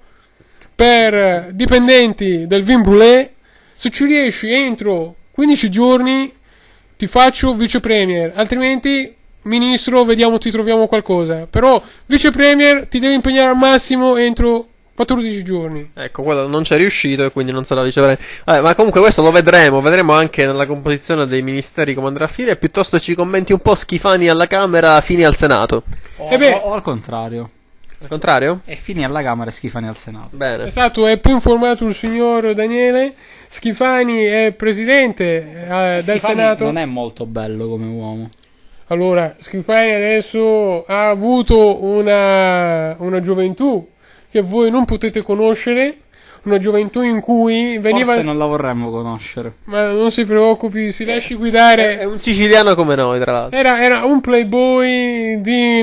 per dipendenti del vin brûlé, se ci riesci entro quindici giorni ti faccio vice premier, altrimenti ministro, vediamo, ti troviamo qualcosa. Però vice premier ti devi impegnare al massimo entro quattordici giorni. Ecco, quello non c'è riuscito e quindi non se la riceverà. Vabbè, ma comunque questo lo vedremo, vedremo anche nella composizione dei ministeri come andrà a finire. Piuttosto ci commenti un po' Schifani alla Camera, Fini al Senato. O, Eh beh. o- o al contrario. Al contrario? E Fini alla Camera e Schifani al Senato. Bene. Esatto, è più informato il signor Daniele. Schifani è presidente eh, del Schifani Senato. non è molto bello come uomo. Allora, Schifani adesso ha avuto una, una gioventù che voi non potete conoscere, una gioventù in cui veniva... Forse non la vorremmo conoscere. Ma non si preoccupi, si lasci È guidare. un siciliano come noi, tra l'altro. Era, era un playboy di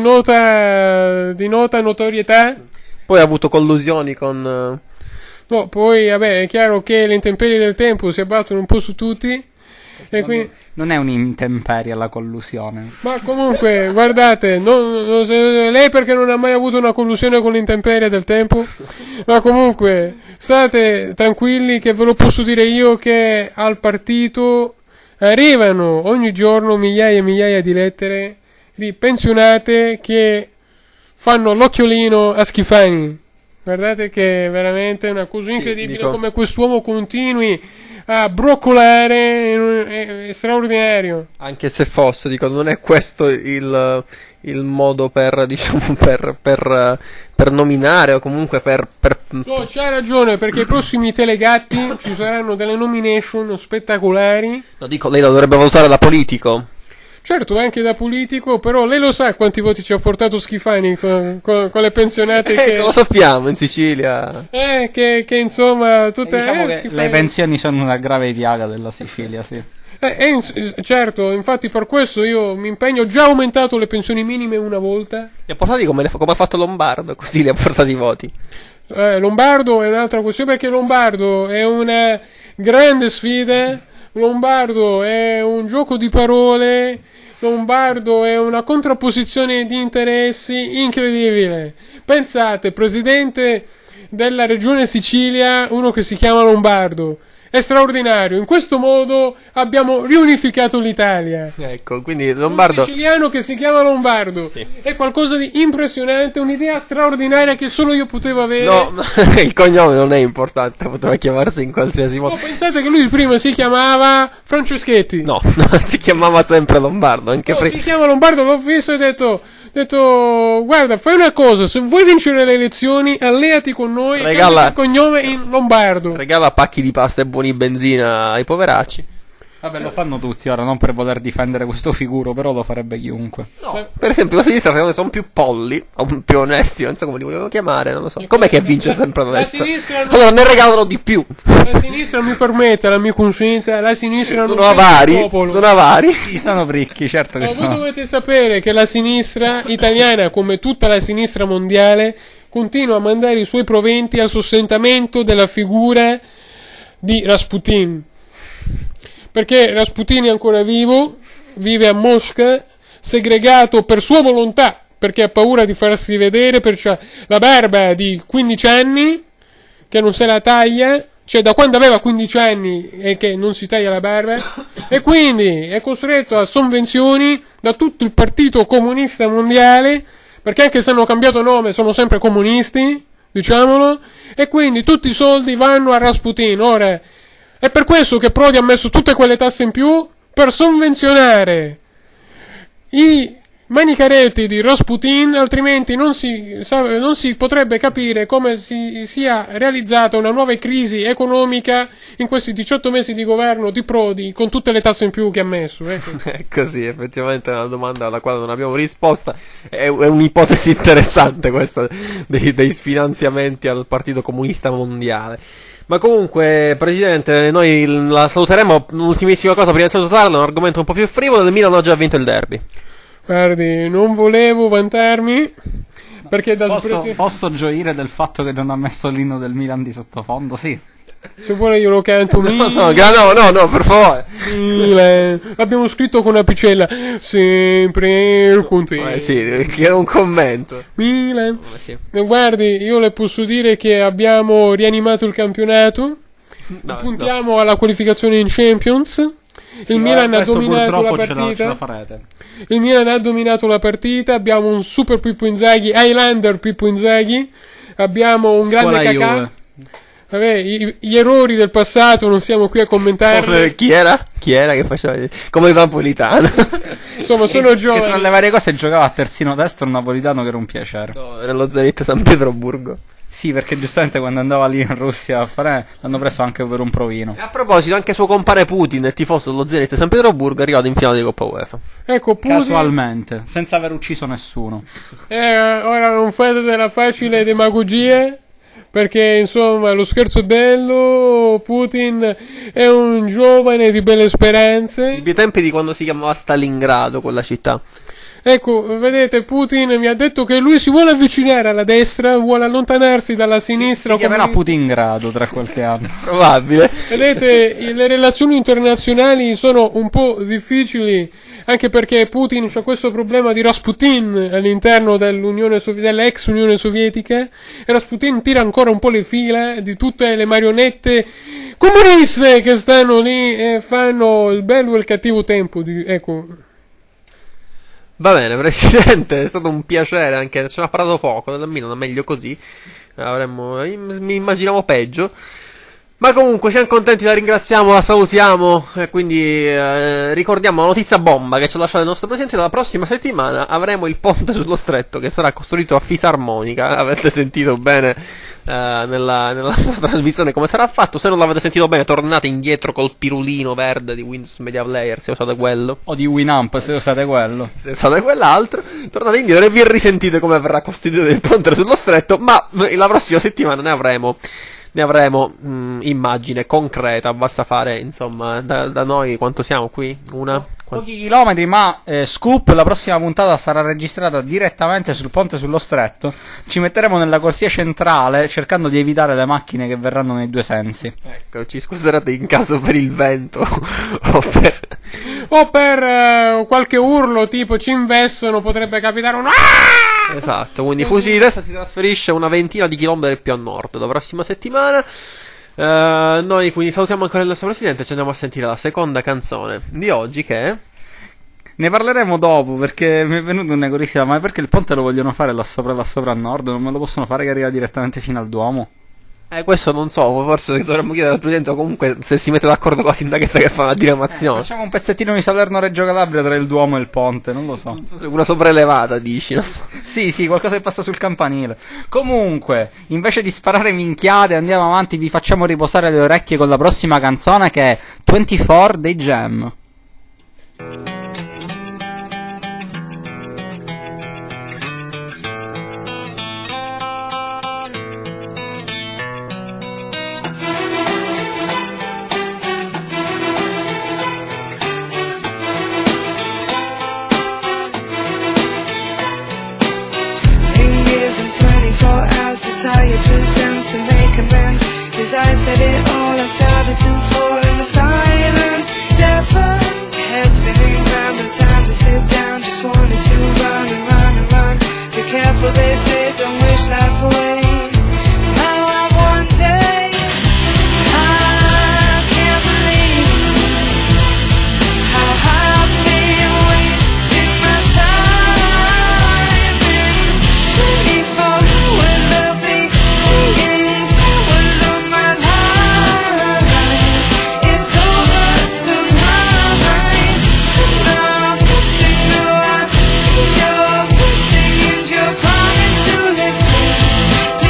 nota, di nota notorietà. Poi ha avuto collusioni con... No, poi, vabbè, è chiaro che le intemperie del tempo si abbattono un po' su tutti. E quindi... Non è un'intemperie la collusione. Ma comunque, guardate, non- non- se- lei perché non ha mai avuto una collusione con l'intemperie del tempo? Ma comunque, state tranquilli che ve lo posso dire io che al partito arrivano ogni giorno migliaia e migliaia di lettere di pensionate che fanno l'occhiolino a Schifani. Guardate che è veramente una cosa Sì, incredibile dico- come quest'uomo continui a broccolare, è, è straordinario. Anche se fosse, dico, non è questo il, il modo per, diciamo, per, per, per nominare o comunque per... per... No, c'ha ragione, perché i prossimi Telegatti ci saranno delle nomination spettacolari. No, dico, lei lo dovrebbe valutare da politico. Certo, anche da politico, però lei lo sa quanti voti ci ha portato Schifani con, con- con le pensionate che... Ecco, lo sappiamo, in Sicilia. Eh, che, che insomma, E tutte... diciamo eh, che Schifani- le pensioni sono una grave piaga della Sicilia, sì. Eh, eh, ins- certo, infatti per questo io mi impegno, ho già aumentato le pensioni minime una volta. Li ha portati come, le- come ha fatto Lombardo, così li ha portati i voti. Eh, Lombardo è un'altra questione perché Lombardo è una grande sfida, Lombardo è un gioco di parole, Lombardo è una contrapposizione di interessi incredibile. Pensate, presidente della regione Sicilia, uno che si chiama Lombardo. È straordinario, in questo modo abbiamo riunificato l'Italia. Ecco, quindi Lombardo... Un siciliano che si chiama Lombardo. Sì. È qualcosa di impressionante, un'idea straordinaria che solo io potevo avere. No, il cognome non è importante, poteva chiamarsi in qualsiasi No, modo. pensate che lui prima si chiamava Franceschetti. No, si chiamava sempre Lombardo, anche No, prima. si chiama Lombardo, l'ho visto e ho detto, ho detto, guarda, fai una cosa, se vuoi vincere le elezioni, alleati con noi e Regala- cambia il cognome in Lombardo. Regala pacchi di pasta e buoni benzina ai poveracci. Vabbè, lo fanno tutti ora, non per voler difendere questo figuro, però lo farebbe chiunque. No, per esempio la sinistra secondo me sono più polli, o più onesti, non so come li vogliono chiamare, non lo so. Com'è che vince sempre la La destra? sinistra non- Allora ne regalano di più. La sinistra mi permette, la mia conscienza, la sinistra non Sono pensa al avari, popolo. sono avari. Sì, sono ricchi, certo che Ma voi sono. dovete sapere che la sinistra italiana, come tutta la sinistra mondiale, continua a mandare i suoi proventi al sostentamento della figura di Rasputin. Perché Rasputin è ancora vivo, vive a Mosca, segregato per sua volontà, perché ha paura di farsi vedere, perciò la barba di quindici anni, che non se la taglia, cioè da quando aveva quindici anni e che non si taglia la barba, e quindi è costretto a sovvenzioni da tutto il partito comunista mondiale, perché anche se hanno cambiato nome sono sempre comunisti, diciamolo, e quindi tutti i soldi vanno a Rasputin. Ora, è per questo che Prodi ha messo tutte quelle tasse in più per sovvenzionare i manicaretti di Rasputin, altrimenti non si, sa- non si potrebbe capire come si sia realizzata una nuova crisi economica in questi diciotto mesi di governo di Prodi con tutte le tasse in più che ha messo. Ecco. È così, effettivamente è una domanda alla quale non abbiamo risposta. È, è un'ipotesi interessante questa dei, dei sfinanziamenti al Partito Comunista Mondiale. Ma comunque, Presidente, noi la saluteremo. Un'ultimissima cosa prima di salutarla, un argomento un po' più frivolo. Il Milan ha già vinto il derby. Guardi, non volevo vantarmi perché dal Posso, presi- posso gioire del fatto che non ha messo l'inno del Milan di sottofondo? Sì. se vuole io lo canto. No, no, gra- no, no, no, per favore. Milan. L'abbiamo scritto con una picella sempre con te. Eh, sì, che è un commento. Milan. Eh, sì. Eh, Guardi, io le posso dire che abbiamo rianimato il campionato. No, Puntiamo alla qualificazione in Champions. Il Milan ha Questo dominato la purtroppo ce la, ce partita. la farete. Il Milan ha dominato la partita. Abbiamo un super Pippo Inzaghi, Highlander Pippo Inzaghi. Abbiamo un grande Scuola Kakà. Juve. Vabbè, i- gli errori del passato non stiamo qui a commentarli. Come- chi era? Chi era che faceva come il Napolitano? Insomma, sono Che tra giovani. le varie cose giocava a terzino destro un napolitano che era un piacere. No, era lo Zenit San Pietroburgo. Sì, perché giustamente quando andava lì in Russia a fare l'hanno preso anche per un provino. E a proposito, anche suo compare Putin, il tifoso dello Zenit San Pietroburgo, è arrivato in finale di Coppa UEFA. Ecco, Putin. Casualmente, senza aver ucciso nessuno. Eh, ora non fate della facile demagogia, perché insomma lo scherzo è bello, Putin è un giovane di belle speranze. I tempi di quando si chiamava Stalingrado quella città. Ecco, vedete, Putin mi ha detto che lui si vuole avvicinare alla destra, vuole allontanarsi dalla sinistra. Si chiamerà comunista. Putingrado tra qualche anno. Probabile. Vedete, le relazioni internazionali sono un po' difficili, anche perché Putin ha questo problema di Rasputin all'interno dell'Unione Sovietica, dell'ex Unione Sovietica, e Rasputin tira ancora un po' le fila di tutte le marionette comuniste che stanno lì e fanno il bello e il cattivo tempo. Di, ecco. Va bene, Presidente, è stato un piacere, anche ce n'ha parlato poco, da me non è meglio così, avremmo, mi immaginavo peggio, ma comunque siamo contenti, la ringraziamo, la salutiamo, e quindi eh, ricordiamo la notizia bomba che ci ha lasciato il nostro Presidente. La prossima settimana avremo il ponte sullo stretto che sarà costruito a fisarmonica, avete sentito bene eh, nella, nella nostra trasmissione come sarà fatto. Se non l'avete sentito bene, tornate indietro col pirulino verde di Windows Media Player se usate quello, O di Winamp se usate quello. se usate quell'altro, tornate indietro e vi risentite come verrà costituito il ponte sullo stretto. Ma la prossima settimana ne avremo ne avremo mh, immagine concreta. Basta fare, insomma, da, da noi quanto siamo qui? Una? Pochi chilometri, ma eh, scoop, la prossima puntata sarà registrata direttamente sul ponte sullo stretto. Ci metteremo nella corsia centrale cercando di evitare le macchine che verranno nei due sensi. Ecco, ci scuserete in caso per il vento o per... O per eh, qualche urlo tipo ci investono, potrebbe capitare un "Ah!" Esatto, quindi Fusi di Testa si trasferisce una ventina di chilometri più a nord la prossima settimana. Eh, noi quindi salutiamo ancora il nostro Presidente e ci andiamo a sentire la seconda canzone di oggi, che è... Ne parleremo dopo, perché mi è venuto una curiosità, ma perché il ponte lo vogliono fare là sopra, là sopra a nord? Non me lo possono fare che arriva direttamente fino al Duomo? Eh, questo non so, forse dovremmo chiedere al Presidente, o comunque se si mette d'accordo con la sindachessa che fa una Eh, diramazione. facciamo un pezzettino di Salerno-Reggio Calabria tra il Duomo e il ponte, non lo so. Non so se una sopraelevata, dici, no? Sì, sì, qualcosa che passa sul campanile. Comunque, invece di sparare minchiate, andiamo avanti, vi facciamo riposare le orecchie con la prossima canzone che è ventiquattro dei Jam. Been given twenty-four hours to tie your loose ends to make amends. As I said it all, I started to fall in the silence. Deafened, head spinning round, no time to sit down. Just wanted to run and run and run. Be careful, they say, don't wish life away. Now I'm one day, I can't believe how I've been wasting my time. twenty-four hours of being flowers on my line. It's over tonight, and I'm missing the one. Need your blessing and your promise to live free.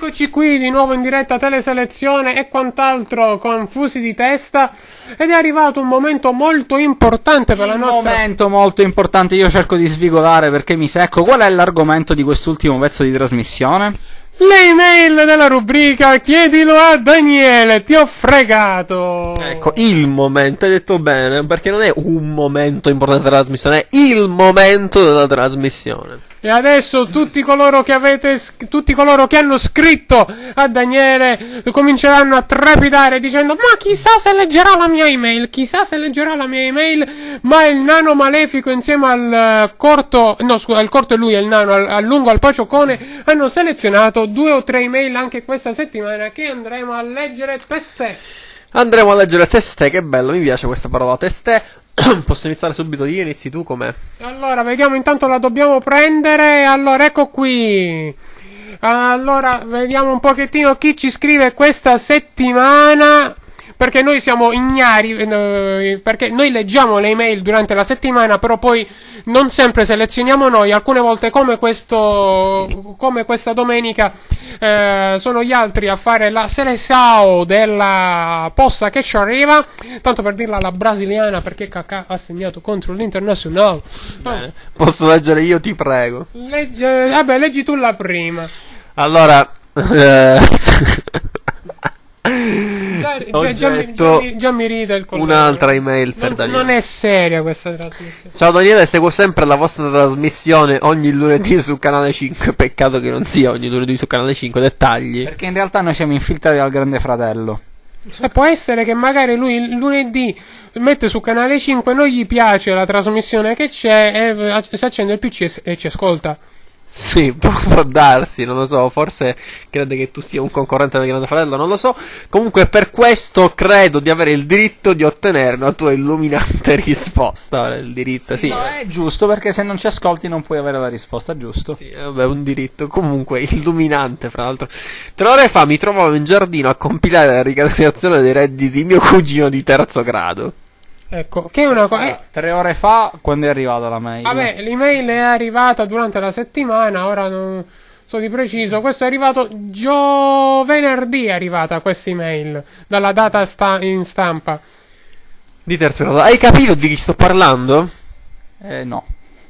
Eccoci qui di nuovo in diretta teleselezione e quant'altro, confusi di testa, ed è arrivato un momento molto importante per la Un nostra... momento molto importante, io cerco di svigolare perché mi secco. Qual è l'argomento di quest'ultimo pezzo di trasmissione? Le email della rubrica Chiedilo a Daniele, ti ho fregato. Ecco, il momento, hai detto bene, perché non è un momento importante della trasmissione, è il momento della trasmissione. E adesso tutti coloro che avete, tutti coloro che hanno scritto a Daniele cominceranno a trepidare dicendo: ma chissà se leggerà la mia email, chissà se leggerà la mia email. Ma il nano malefico insieme al corto, no scusa, il corto è lui, è il nano, al, al lungo, al paciocone, hanno selezionato due o tre email anche questa settimana che andremo a leggere testè. Andremo a leggere testè, che bello, mi piace questa parola testè. Posso iniziare subito io, inizi tu com'è? Allora, vediamo, intanto la dobbiamo prendere. Allora, ecco qui. Allora, vediamo un pochettino chi ci scrive questa settimana. Perché noi siamo ignari, eh, perché noi leggiamo le email durante la settimana, però poi non sempre selezioniamo noi. Alcune volte, come questo, come questa domenica, eh, sono gli altri a fare la selezione della posta che ci arriva. Tanto per dirla alla brasiliana, perché Kaká ha segnato contro l'Internazionale. Bene. Posso leggere io, ti prego. Leggi, eh, vabbè, leggi tu la prima. Allora, eh... Già, già, già, mi, già, oggetto mi, già mi ride il collega. un'altra email per non, Daniele. non è seria questa trasmissione. Ciao Daniele, seguo sempre la vostra trasmissione ogni lunedì su Canale cinque. Peccato che non sia ogni lunedì su Canale cinque. Dettagli. Perché in realtà noi siamo infiltrati dal Grande Fratello. E può essere che magari lui il lunedì mette su Canale cinque, non gli piace la trasmissione che c'è e eh, si accende il P C e, e ci ascolta. Sì, può, può darsi, non lo so, forse crede che tu sia un concorrente del Grande Fratello, non lo so. Comunque per questo credo di avere il diritto di ottenere una tua illuminante risposta. Ora, il diritto, sì. No, è giusto, perché se non ci ascolti non puoi avere la risposta, giusto? Sì, eh, vabbè, un diritto comunque illuminante, fra l'altro. Tre ore fa mi trovavo in giardino a compilare la ricatenazione dei redditi di mio cugino di terzo grado. Ecco, che è una cosa... eh, Tre ore fa, quando è arrivata la mail? vabbè, l'email è arrivata durante la settimana, ora non so di preciso. Questo è arrivato gio... venerdì è arrivata questa email, dalla data sta... in stampa. Di terzo grado. Hai capito di chi sto parlando? Eh, no.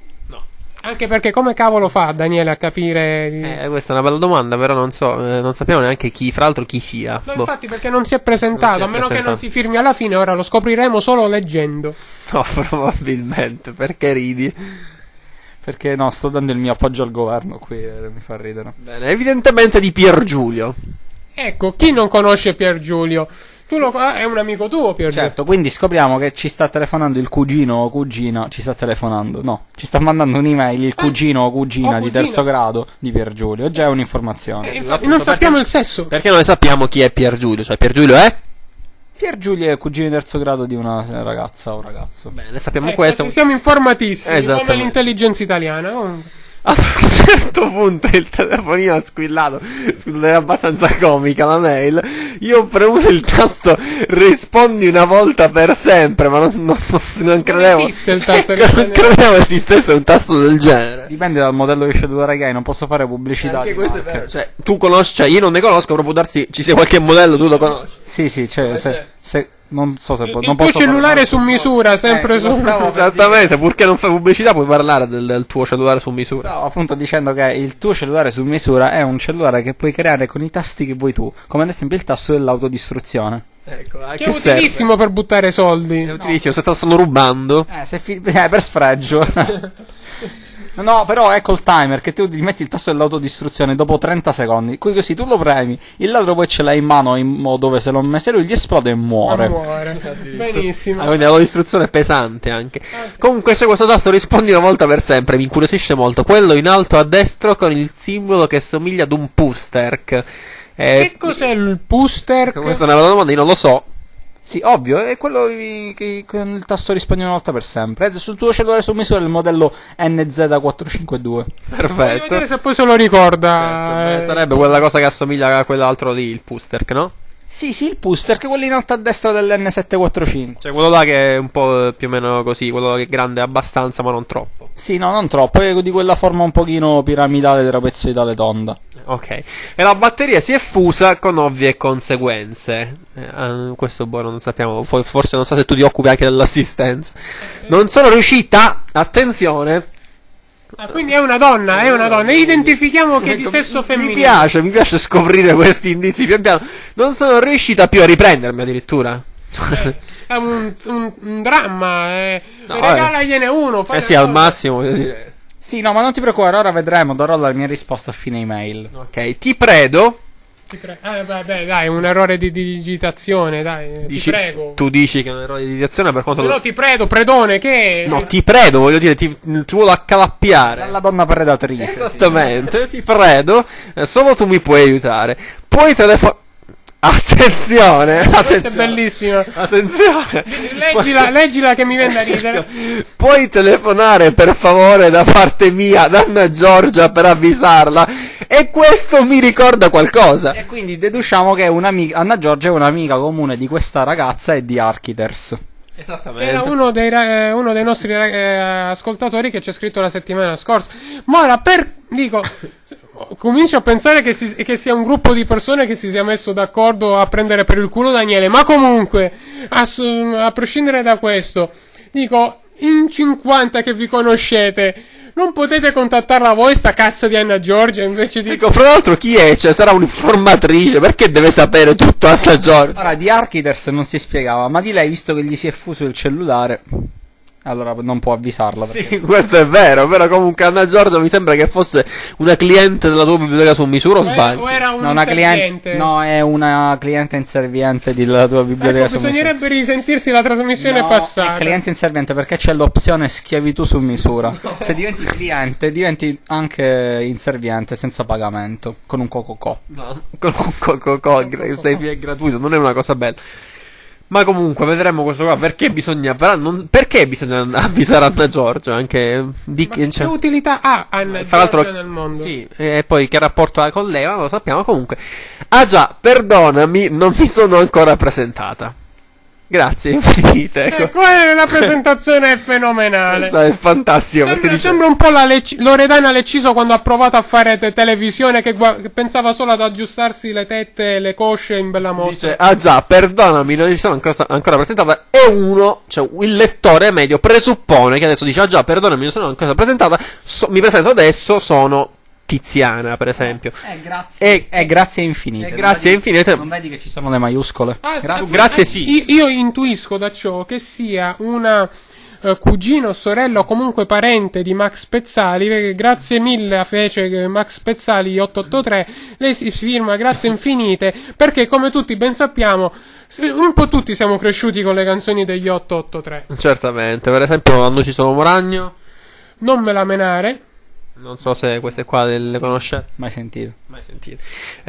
Anche perché come cavolo fa Daniele a capire... di- Eh, questa è una bella domanda, però non so, eh, non sappiamo neanche chi, fra l'altro chi sia. No, Boh. infatti perché non si è presentato, Non si è a meno che presentato. non si firmi alla fine, ora lo scopriremo solo leggendo. No, probabilmente, perché ridi? Perché no, sto dando il mio appoggio al governo qui e mi fa ridere. Bene, evidentemente di Pier Giulio. Ecco, chi non conosce Pier Giulio? Tu lo ah, è un amico tuo, Pier Giulio? Certo, quindi scopriamo che ci sta telefonando il cugino o cugina, ci sta telefonando, no, ci sta mandando un'email il cugino o cugina o di cugina. terzo grado di Pier Giulio, già è un'informazione. Eh, infatti, Appunto, non sappiamo perché- il sesso. Perché noi sappiamo chi è Pier Giulio, cioè Pier Giulio è? Pier Giulio è cugino di terzo grado di una ragazza o ragazzo. Bene, sappiamo Ecco, questo. siamo informatissimi, come Esattamente. l'intelligenza italiana. Comunque. A un certo punto il telefonino ha squillato, scusate, è abbastanza comica la mail. Io ho premuto il tasto rispondi una volta per sempre, ma non, non, non, non credevo. esiste il tasto Ecco, non rispondi- credevo esistesse un tasto del genere. Dipende dal modello di cellulare che hai, non posso fare pubblicità. Anche di questo è marche. vero, cioè tu conosci, cioè io non ne conosco, però può darsi ci sia qualche modello, tu lo conosci. Sì, sì, cioè, se, se, non so se po- Il non tuo posso cellulare parlare- su misura, sempre Eh, sì, lo su... stavo- Esattamente, purché non fai pubblicità puoi parlare del, del tuo cellulare su misura. Stavo appunto dicendo che il tuo cellulare su misura è un cellulare che puoi creare con i tasti che vuoi tu, come ad esempio il tasto dell'autodistruzione. Ecco, a Che è utilissimo per buttare soldi. È utilissimo, se te lo stanno rubando. Eh, se fi- eh, per sfregio. No, però ecco il timer che tu ti metti il tasto dell'autodistruzione dopo trenta secondi. Qui così tu lo premi, il ladro poi ce l'hai in mano in modo dove se lo messe lui gli esplode e muore. Muore. Benissimo. Ah, quindi la istruzione è pesante anche. Comunque se questo tasto rispondi una volta per sempre, mi incuriosisce molto. Quello in alto a destra con il simbolo che somiglia ad un pusterk. Eh, Che cos'è il puster? questa è una bella domanda, io non lo so. Sì, ovvio, è quello che, che con il tasto rispondi una volta per sempre. Ed sul tuo cellulare su misura è il modello N Z quattrocentocinquantadue. Voglio Perfetto. vedere se poi se lo ricorda. Certo, beh, eh. sarebbe quella cosa che assomiglia a quell'altro lì, il pusterk, no? Sì, sì, il puster, che è quello in alto a destra dell'N settecentoquarantacinque. Cioè quello là che è un po' più o meno così, quello che è grande abbastanza ma non troppo. Sì, no, non troppo, è di quella forma un pochino piramidale trapezoidale tonda. Eh, Ok. E la batteria si è fusa con ovvie conseguenze. Eh, ah, questo boh, non sappiamo. Fo- Forse non so se tu ti occupi anche dell'assistenza. Non sono riuscita. Attenzione. Ah, quindi è una donna, è una donna. Identifichiamo che è di Ecco, sesso mi- femminile. Mi piace, mi piace scoprire questi indizi pian piano. Non sono riuscita più a riprendermi addirittura. È un, un- un dramma. Eh. No, Regalagliene uno. fai Eh sì, una al cosa. massimo, voglio dire. Sì, no, ma non ti preoccupare, ora vedremo, darò la mia risposta a fine email. Ok, ti predo. Ti pre- eh, vabbè, dai, un errore di, di digitazione, dai. eh, Dici- ti prego. Tu dici che è un errore di digitazione per quanto... Se no ti predo, predone, che... No, ti predo, voglio dire, ti, ti vuole accalappiare. Dalla donna predatrice. Esattamente, ti predo, eh, solo tu mi puoi aiutare. Puoi telefonare... Attenzione, Questa è attenzione. bellissima. Attenzione. Leggila, leggila che mi viene da ridere. Puoi telefonare per favore da parte mia ad Anna Giorgia per avvisarla. E questo mi ricorda qualcosa. E quindi deduciamo che è un'amica, Anna Giorgia è un'amica comune di questa ragazza e di Architers. Esattamente. Era uno dei, ra- eh, uno dei nostri ra- eh, ascoltatori che ci ha scritto la settimana scorsa. Ma ora, per... dico... comincio a pensare che, si- che sia un gruppo di persone che si sia messo d'accordo a prendere per il culo Daniele. Ma comunque, a, s- a prescindere da questo, dico, in cinquanta che vi conoscete, non potete contattarla voi, sta cazzo di Anna Giorgia, invece di... Dico, fra l'altro chi è? Cioè, sarà un'informatrice, perché deve sapere tutto Anna Giorgia? Ora, di Architers non si spiegava, ma di lei, visto che gli si è fuso il cellulare, allora non può avvisarla. Perché... Sì, questo è vero, però comunque Anna Giorgia mi sembra che fosse una cliente della tua biblioteca su misura o o era, sbaglio? o era un No, una cliente, servente. no, è una cliente inserviente della tua biblioteca. Ecco, su misura. bisognerebbe risentirsi la trasmissione No, passata. è cliente inserviente perché c'è l'opzione schiavitù su misura. Se diventi cliente, diventi anche inserviente senza pagamento, con un cococò. No, con un co-co-co, gra- se è gratuito, non è una cosa bella. Ma comunque vedremo questo qua. Perché bisogna, però non- perché bisogna avvisare Anna Giorgia? Anche di Ma che- che cioè- utilità ha Anna Tra l'altro, Giorgia nel mondo? sì, e poi che rapporto ha con lei, ma non lo sappiamo comunque. Ah già, perdonami, non mi sono ancora presentata. Grazie, infinite. Ecco. Ecco, eh, la presentazione è fenomenale. Questo è fantastico perché Sembra, dice... sembra un po' la Lec- Loredana Lecciso quando ha provato a fare te- televisione che, gua- che pensava solo ad aggiustarsi le tette e le cosce in bella Dice, mostra. ah già, perdonami, non mi sono ancora, ancora presentata. E uno, cioè il lettore medio, presuppone che adesso dice, ah già, perdonami, non sono ancora presentata. so- mi presento adesso, sono Tiziana, per esempio. Eh, grazie. E- è grazie infinite. e grazie Non vedi- infinite. Non vedi che ci sono le maiuscole? Ah, gra- sì, grazie, eh, sì. Io, io intuisco da ciò che sia una eh, cugina o sorella o comunque parente di Max Pezzali, perché grazie mille a fece che Max Pezzali ottocentoottantatré, lei si firma grazie infinite, perché come tutti ben sappiamo, se- un po' tutti siamo cresciuti con le canzoni degli ottocentoottantatré. Certamente, per esempio, hanno ucciso Moragno. Non me la menare. Non so se queste qua le conoscete. Mai sentito. Mai sentite.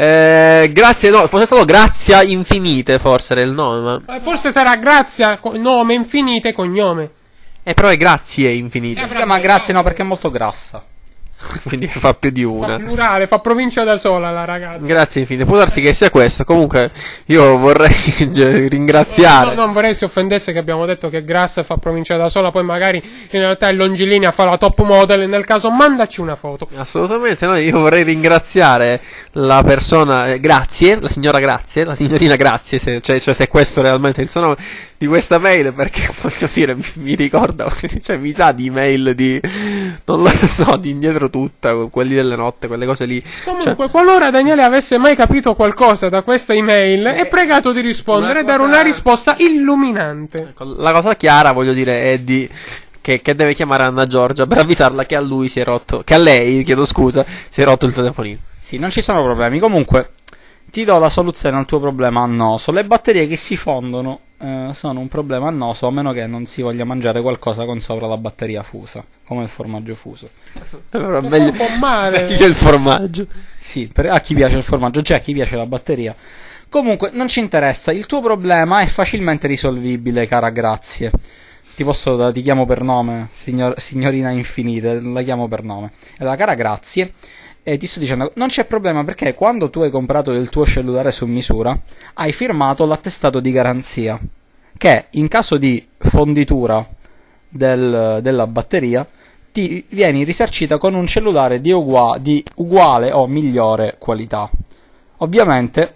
Eh, grazie, no, fosse stato Grazia Infinite, forse era il nome, ma... Eh, Forse sarà Grazia, co- nome infinite, cognome. Eh, però è Grazie Infinite. Eh, Si chiama grazie no perché è molto grassa. Quindi fa più di Fa una. plurale, fa provincia da sola la ragazza. Grazie Infinite. Può darsi che sia questo. Comunque, io vorrei ge- ringraziare. No, non vorrei si offendesse che abbiamo detto che Grass fa provincia da sola, poi magari in realtà è longilinea, fa la top model, nel caso mandaci una foto. Assolutamente no, io vorrei ringraziare la persona, eh, grazie, la signora Grazie, la signorina Grazie, se, cioè, cioè se questo è realmente il suo nome, di questa mail, perché voglio dire, mi, mi ricorda, cioè mi sa di mail di, non lo so, di indietro tutta, quelli delle notte, quelle cose lì. Comunque, Cioè, qualora Daniele avesse mai capito qualcosa da questa email, è pregato di rispondere e una dare cosa- una risposta illuminante. ecco, la cosa chiara, voglio dire, è di... Che, che deve chiamare Anna Giorgia per avvisarla che a lui si è rotto, che a lei, chiedo scusa, si è rotto il telefonino. Sì, non ci sono problemi. Comunque, ti do la soluzione al tuo problema annoso. Le batterie che si fondono eh, sono un problema annoso, a meno che non si voglia mangiare qualcosa con sopra la batteria fusa, come il formaggio fuso. Però Mi fa meglio, un po' male. meglio il formaggio. Sì, per, a chi piace il formaggio, c'è a chi piace la batteria. Comunque, non ci interessa. Il tuo problema è facilmente risolvibile, cara Grazie. Ti posso, ti chiamo per nome, signor- signorina Infinite, la chiamo per nome. Allora, cara Grazie, eh, ti sto dicendo, non c'è problema perché quando tu hai comprato il tuo cellulare su misura, hai firmato l'attestato di garanzia, che in caso di fonditura del- della batteria, ti vieni risarcita con un cellulare di, ugua- di uguale o migliore qualità. Ovviamente,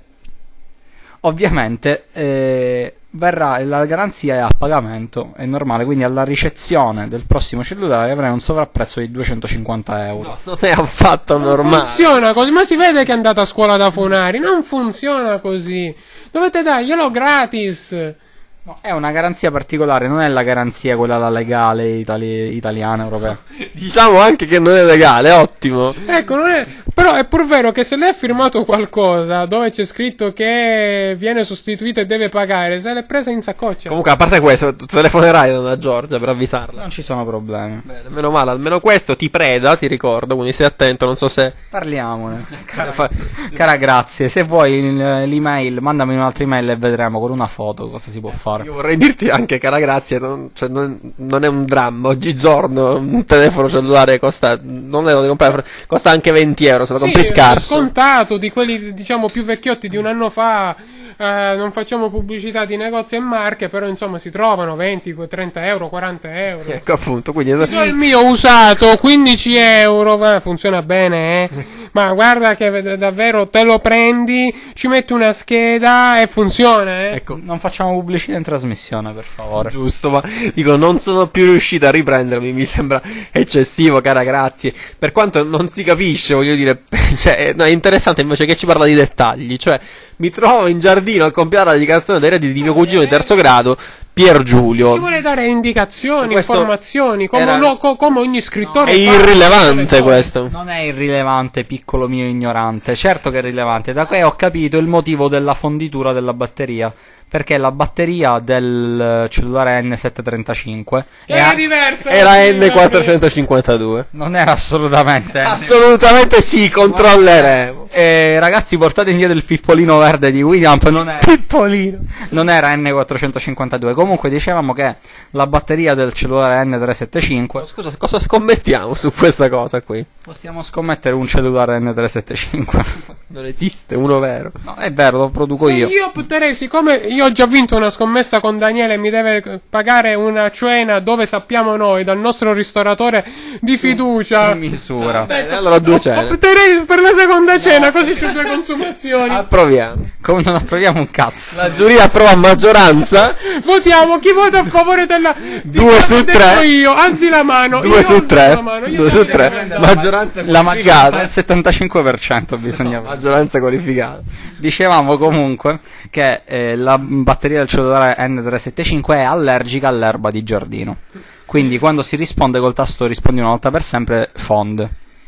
ovviamente eh, verrà la garanzia è a pagamento, è normale, quindi alla ricezione del prossimo cellulare avrai un sovrapprezzo di duecentocinquanta euro. No, non è affatto normale. Funziona così, ma si vede che è andata a scuola da Funari, non funziona così. Dovete darglielo gratis. No, è una garanzia particolare, non è la garanzia quella la legale itali- italiana, europea. Diciamo anche che non è legale, ottimo. Ecco, non è... però è pur vero che se lei ha firmato qualcosa dove c'è scritto che viene sostituito e deve pagare, se l'è presa in saccoccia. Comunque, a parte questo, tu telefonerai a Giorgia per avvisarla. Non ci sono problemi. Bene, meno male, almeno questo ti preda, ti ricordo, quindi stai attento, non so se... Parliamone. Cara, Fa- cara, grazie. Se vuoi l- l'email, mandami un'altra email e vedremo con una foto cosa si può fare. Io vorrei dirti anche, cara Grazia, non, cioè, non, non è un dramma. Oggigiorno un telefono cellulare costa, non è da comprare, costa anche venti euro se lo compri Sì, scarso. scontato di quelli diciamo più vecchiotti di un anno fa. Eh, non facciamo pubblicità di negozi e marche, però insomma si trovano venti, trenta euro, quaranta euro. Ecco appunto, quindi... Io il mio usato quindici euro, ma funziona bene, eh. Ma guarda che v- davvero te lo prendi, ci metti una scheda e funziona, eh. Ecco, Non facciamo pubblicità in trasmissione, per favore. giusto, ma dico, non sono più riuscito a riprendermi, mi sembra eccessivo, cara Grazie. Per quanto non si capisce, voglio dire, cioè, no, è interessante invece che ci parla di dettagli, cioè, mi trovo in giardino a compiere la dichiarazione dei redditi di mio cugino di terzo grado, Pier Giulio. Ci vuole dare indicazioni, Questo informazioni, come, era- lo- co- come ogni scrittore È fa. irrilevante questo. Non è irrilevante, piccolo mio ignorante. Certo che è rilevante. Da qui ho capito il motivo della fonditura della batteria. Perché la batteria del cellulare N settecentotrentacinque è Era a- diversa. Era N quattrocentocinquantadue. non era assolutamente N. Assolutamente sì, controlleremo. Eh, ragazzi, portate indietro il pippolino verde di Winamp, non è Pippolino. non era N quattrocentocinquantadue. Comunque dicevamo che la batteria del cellulare N trecentosettantacinque, Scusa, cosa scommettiamo su questa cosa qui? possiamo scommettere un cellulare N trecentosettantacinque. Non esiste uno vero. No, è vero, lo produco io. Io opterei, siccome io ho già vinto una scommessa con Daniele, mi deve pagare una cena dove sappiamo noi, dal nostro ristoratore di fiducia. Su misura. Bene, allora due cene. Opterei per la seconda cena, così c'ho due consumazioni. Approviamo. Come non approviamo un cazzo. La giuria approva a maggioranza. Votiamo, chi vota a favore della... di Due quello su che ho detto tre. Io, alzi la mano. Due Io su alzo tre. la mano, io Due alzo su la tre. mano. Maggioranza La maggioranza qualificata. del settantacinque per cento bisogna avere. Maggioranza qualificata. Dicevamo comunque che eh, la batteria del cellulare N trecentosettantacinque è allergica all'erba di giardino. Quindi quando si risponde col tasto rispondi una volta per sempre, fonde.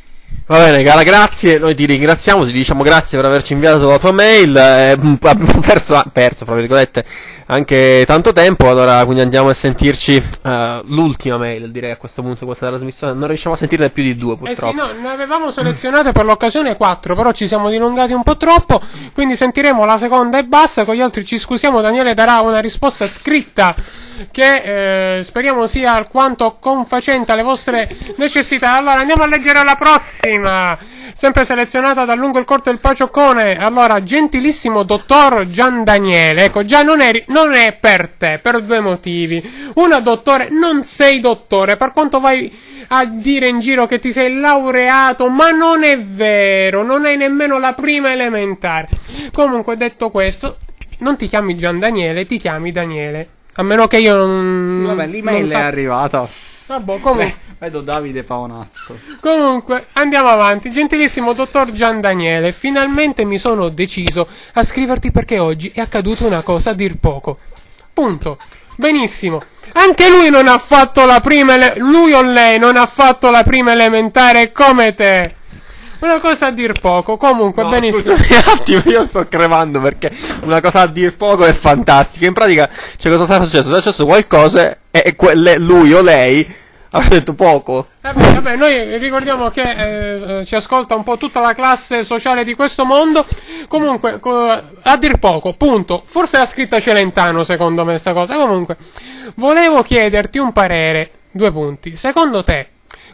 Va bene, cara, grazie. Noi ti ringraziamo, ti diciamo grazie per averci inviato la tua mail. Eh, abbiamo perso, perso, fra virgolette, anche tanto tempo. Allora, quindi andiamo a sentirci eh, l'ultima mail, direi a questo punto, questa trasmissione. Non riusciamo a sentirne più di due, Eh sì, purtroppo. no, ne avevamo selezionate per l'occasione quattro, però ci siamo dilungati un po' troppo, quindi sentiremo la seconda e basta, con gli altri ci scusiamo, Daniele darà una risposta scritta che eh, speriamo sia alquanto confacente alle vostre necessità. Allora andiamo a leggere la prossima, sempre selezionata dal lungo il corto del Pacioccone. Allora, gentilissimo dottor Gian Daniele, ecco, già non è, ri- non è per te, per due motivi. Una, dottore, non sei dottore, per quanto vai a dire in giro che ti sei laureato, ma non è vero, non hai nemmeno la prima elementare. Comunque, detto questo, non ti chiami Gian Daniele, ti chiami Daniele. A meno che io non... Sì, vabbè, l'email non è sa- arrivata. Vabbè, comunque... Beh, vedo Davide Paonazzo. Comunque, andiamo avanti. Gentilissimo dottor Gian Daniele, finalmente mi sono deciso a scriverti perché oggi è accaduta una cosa a dir poco. Punto. Benissimo. Anche lui non ha fatto la prima ele- lui o lei non ha fatto la prima elementare come te. Una cosa a dir poco. Comunque, No, benissimo. scusami un attimo, io sto crepando perché una cosa a dir poco è fantastica. In pratica, cioè, cosa sarà successo? Sarà successo qualcosa e, e quelle, lui o lei ha detto poco. Vabbè, vabbè, noi ricordiamo che eh, ci ascolta un po' tutta la classe sociale di questo mondo. Comunque, co- a dir poco, punto. Forse l'ha scritta Celentano, secondo me, sta cosa. Comunque, volevo chiederti un parere. Due punti. Secondo te,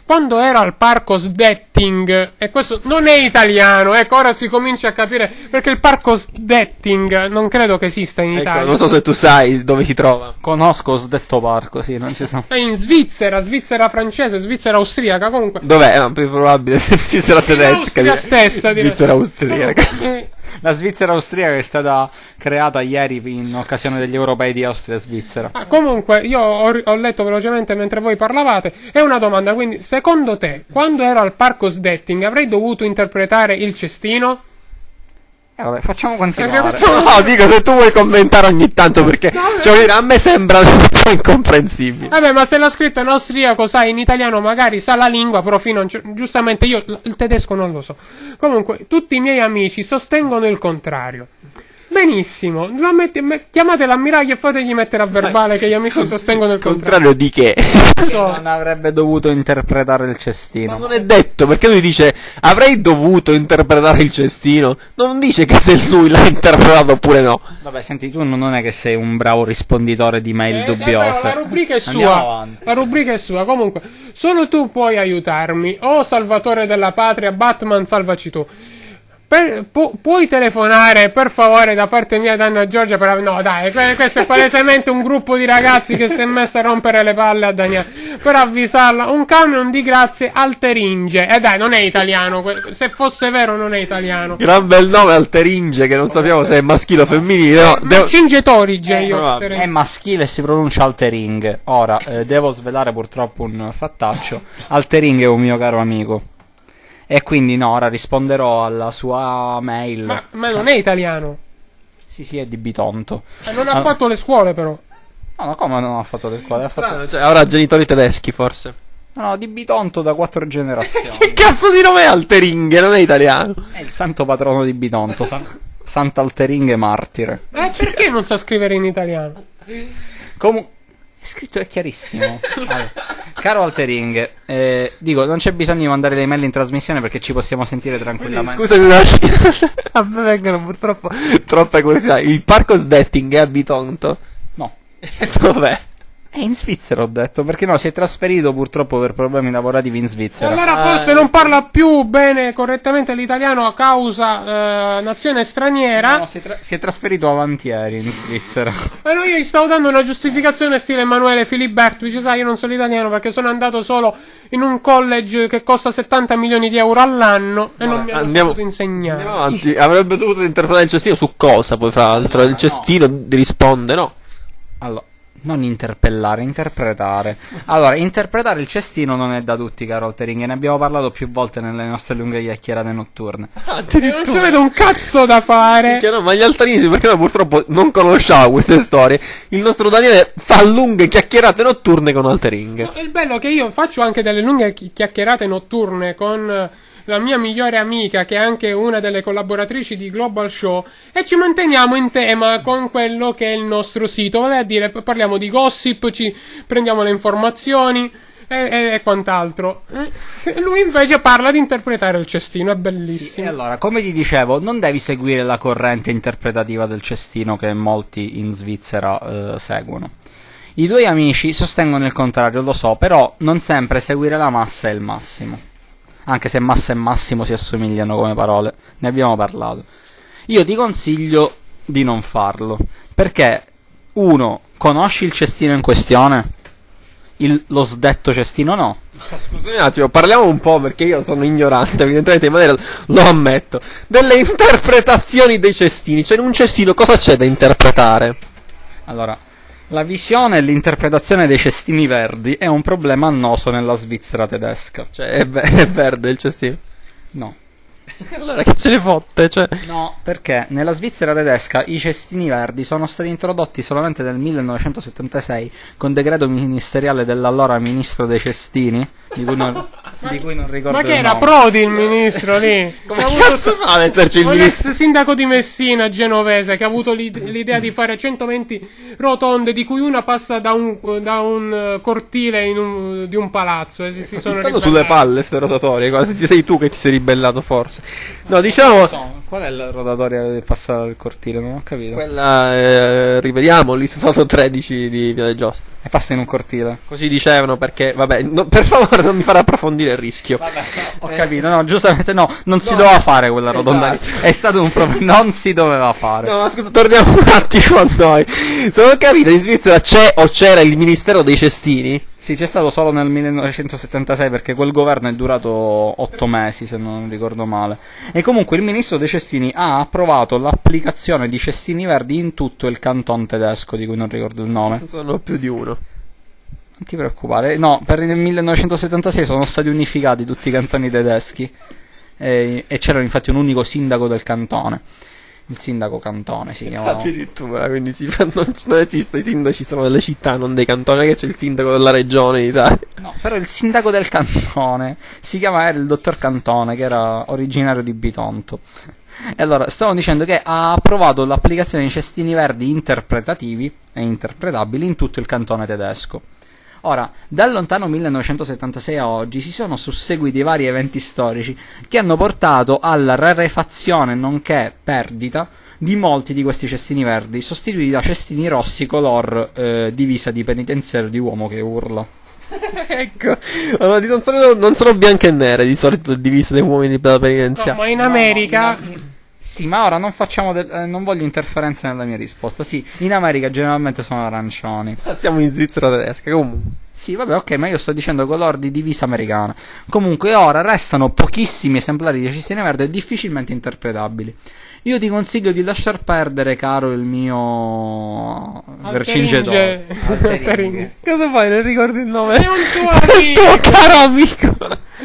quando ero al parco Sdetting, e questo non è italiano, ecco, ora si comincia a capire, perché il parco Sdetting non credo che esista in Ecco, Italia. non so se tu sai dove si trova. Conosco Sdetto Parco, sì, non ci sono. È in Svizzera, Svizzera francese, Svizzera austriaca, comunque. Dov'è? È più probabile se Svizzera tedesca. In Austria stessa, direi. Svizzera austriaca. Eh, La Svizzera austriaca è stata creata ieri in occasione degli europei di Austria e Svizzera. Ah, comunque, io ho, ho letto velocemente mentre voi parlavate. È una domanda, quindi, secondo te, quando ero al parco Sdetting avrei dovuto interpretare il cestino? Eh vabbè, facciamo Eh, continuare. facciamo- No, dico se tu vuoi commentare ogni tanto perché cioè, a me sembra un po' incomprensibile. Vabbè, ma se l'ha scritto in austriaco, sai, in italiano magari sa la lingua, però fino a un cer- giustamente io l- il tedesco non lo so. Comunque, tutti i miei amici sostengono il contrario. Benissimo, lo metti- me- chiamate l'ammiraglio e fategli mettere a verbale che gli amici sostengono il contrario. Contrario di che? Non avrebbe dovuto interpretare il Ma cestino. non è detto, perché lui dice avrei dovuto interpretare il cestino. Non dice che se lui l'ha interpretato oppure no. Vabbè, senti, tu non è che sei un bravo risponditore di mail Eh, dubbiose. però la rubrica è Andiamo sua. avanti. La rubrica è sua. Comunque, solo tu puoi aiutarmi. Oh, salvatore della patria, Batman, salvaci tu. Per- pu- puoi telefonare per favore da parte mia ad Anna Giorgia per... No dai, que- questo è palesemente un gruppo di ragazzi che si è messo a rompere le palle a Daniele per avvisarla. Un camion di grazie Alteringe. E eh dai, non è italiano, que- se fosse vero non è italiano. Gran bel nome Alteringe che non sappiamo se è maschile o femminile. No, devo- Cingetorige io. probabile. È maschile e si pronuncia Altering. Ora, eh, devo svelare purtroppo un fattaccio. Altering è un mio caro amico. E quindi no, ora risponderò alla sua mail. Ma, ma non è italiano. Sì, sì, è di Bitonto. Eh, Non ha Ah. fatto le scuole però. No, no, come non ha fatto le scuole? Ha fatto... Strano, cioè, avrà genitori tedeschi forse. No, no, di Bitonto da quattro generazioni. Che cazzo di nome è Alteringe? Non è italiano. È il santo patrono di Bitonto, San... Sant'Alteringhe martire. Eh, perché non sa scrivere in italiano? Comunque, è scritto, è chiarissimo. Allora, caro Altering, eh, dico, non c'è bisogno di mandare le email in trasmissione perché ci possiamo sentire tranquillamente. Scusami un attimo. A me vengono purtroppo troppe curiosità. Il parco Sdetting è a Bitonto. No. Dov'è? È in Svizzera, ho detto, perché no, si è trasferito purtroppo per problemi lavorativi in Svizzera. Allora forse non parla più bene correttamente l'italiano a causa eh, nazione straniera. No, si, è tra- si è trasferito avanti ieri in Svizzera. Ma no, io gli stavo dando una giustificazione stile Emanuele Filiberto. Dice, sai, io non so l'italiano perché sono andato solo in un college che costa settanta milioni di euro all'anno e non mi hanno Andiamo, saputo insegnare. andiamo avanti. Avrebbe dovuto interpretare il cestino su cosa poi fra l'altro? Il no. cestino risponde, no? Allora, non interpellare, interpretare. Allora, interpretare il cestino non è da tutti, caro Altering, ne abbiamo parlato più volte nelle nostre lunghe chiacchierate notturne. Eh, non ci vedo un cazzo da fare. Che no, ma gli altanesi, perché noi purtroppo non conosciamo queste storie. Il nostro Daniele fa lunghe chiacchierate notturne con Altering. No, il bello è che io faccio anche delle lunghe chi- chiacchierate notturne con eh, la mia migliore amica, che è anche una delle collaboratrici di Global Show, e ci manteniamo in tema con quello che è il nostro sito, vale a dire, p- parliamo di gossip, ci prendiamo le informazioni e, e- e quant'altro. Eh, Lui invece parla di interpretare il cestino, è E bellissimo. allora, come ti dicevo, non devi seguire la corrente interpretativa del cestino che molti in Svizzera eh, seguono. I tuoi amici sostengono il contrario, lo so, però non sempre seguire la massa è il massimo. Anche se massa e massimo si assomigliano come parole, ne abbiamo parlato. Io ti consiglio di non farlo, perché uno, conosci il cestino in questione? Il, lo sdetto cestino no. Scusami un attimo, parliamo un po' perché io sono ignorante, evidentemente in maniera lo ammetto. Delle interpretazioni dei cestini, cioè in un cestino cosa c'è da interpretare? Allora, la visione e l'interpretazione dei cestini verdi è un problema annoso nella Svizzera tedesca. Cioè è, ve- è verde il cestino. No. Allora che ce ne fotte, cioè. No, perché nella Svizzera tedesca i cestini verdi sono stati introdotti solamente nel millenovecentosettantasei con decreto ministeriale dell'allora ministro dei cestini, di cui non, di cui non ricordo Ma che il era nome. Prodi il ministro lì? Come Ha avuto- cazzo fa ad esserci il o ministro? l'ex sindaco di Messina, genovese, che ha avuto l'id- l'idea di fare centoventi rotonde, di cui una passa da un, da un eh, cortile in un- di un palazzo. E si, si Ti sono stanno ribellati. sulle palle ste rotatorie, quasi sei tu che ti sei ribellato forse. forse. No, diciamo... Qual è la rotatoria che passa dal cortile? Non ho capito. Quella, eh, rivediamo, l'istituto tredici di Viale Giostra. E passa in un cortile. Così dicevano perché, vabbè, no, per favore non mi farà approfondire il rischio. Vabbè, ho capito, no, giustamente no, non si doveva fare quella rotonda lì. Esatto. È stato un problema, non si doveva fare. No, ma scusa, torniamo un attimo a noi. Se non ho capito, in Svizzera c'è o c'era il Ministero dei Cestini? Sì, c'è stato solo nel millenovecentosettantasei perché quel governo è durato otto mesi, se non ricordo male. E comunque il ministro dei cestini ha approvato l'applicazione di cestini verdi in tutto il canton tedesco, di cui non ricordo il nome. Sono più di uno. Non ti preoccupare, no, per il millenovecentosettantasei sono stati unificati tutti i cantoni tedeschi e, e c'era infatti un unico sindaco del cantone. Il sindaco cantone si chiamava. Addirittura, quindi si fa, non, non esiste, i sindaci sono delle città, non dei cantoni, che c'è il sindaco della regione in Italia. No, però il sindaco del cantone si chiamava era il dottor Cantone, che era originario di Bitonto. E allora, stavo dicendo che ha approvato l'applicazione di cestini verdi interpretativi e interpretabili in tutto il cantone tedesco. Ora, dal lontano millenovecentosettantasei a oggi si sono susseguiti vari eventi storici che hanno portato alla rarefazione nonché perdita di molti di questi cestini verdi, sostituiti da cestini rossi color eh, divisa di penitenziario di uomo che urla. Ecco, allora, di solito non sono bianche e nere, di solito divise dei uomini della No, penitenziaria. ma in America... No, in- Sì, ma ora non facciamo de- eh, non voglio interferenze nella mia risposta. Sì, in America generalmente sono arancioni. Stiamo in Svizzera tedesca, comunque. Sì, vabbè, ok, ma io sto dicendo color di divisa americana. Comunque ora restano pochissimi esemplari di cestine verde e difficilmente interpretabili. Io ti consiglio di lasciar perdere, caro il mio Vercingetorix. Alteringe. Cosa fai? Non ricordi il nome? È un tuo Il tuo amico. caro amico.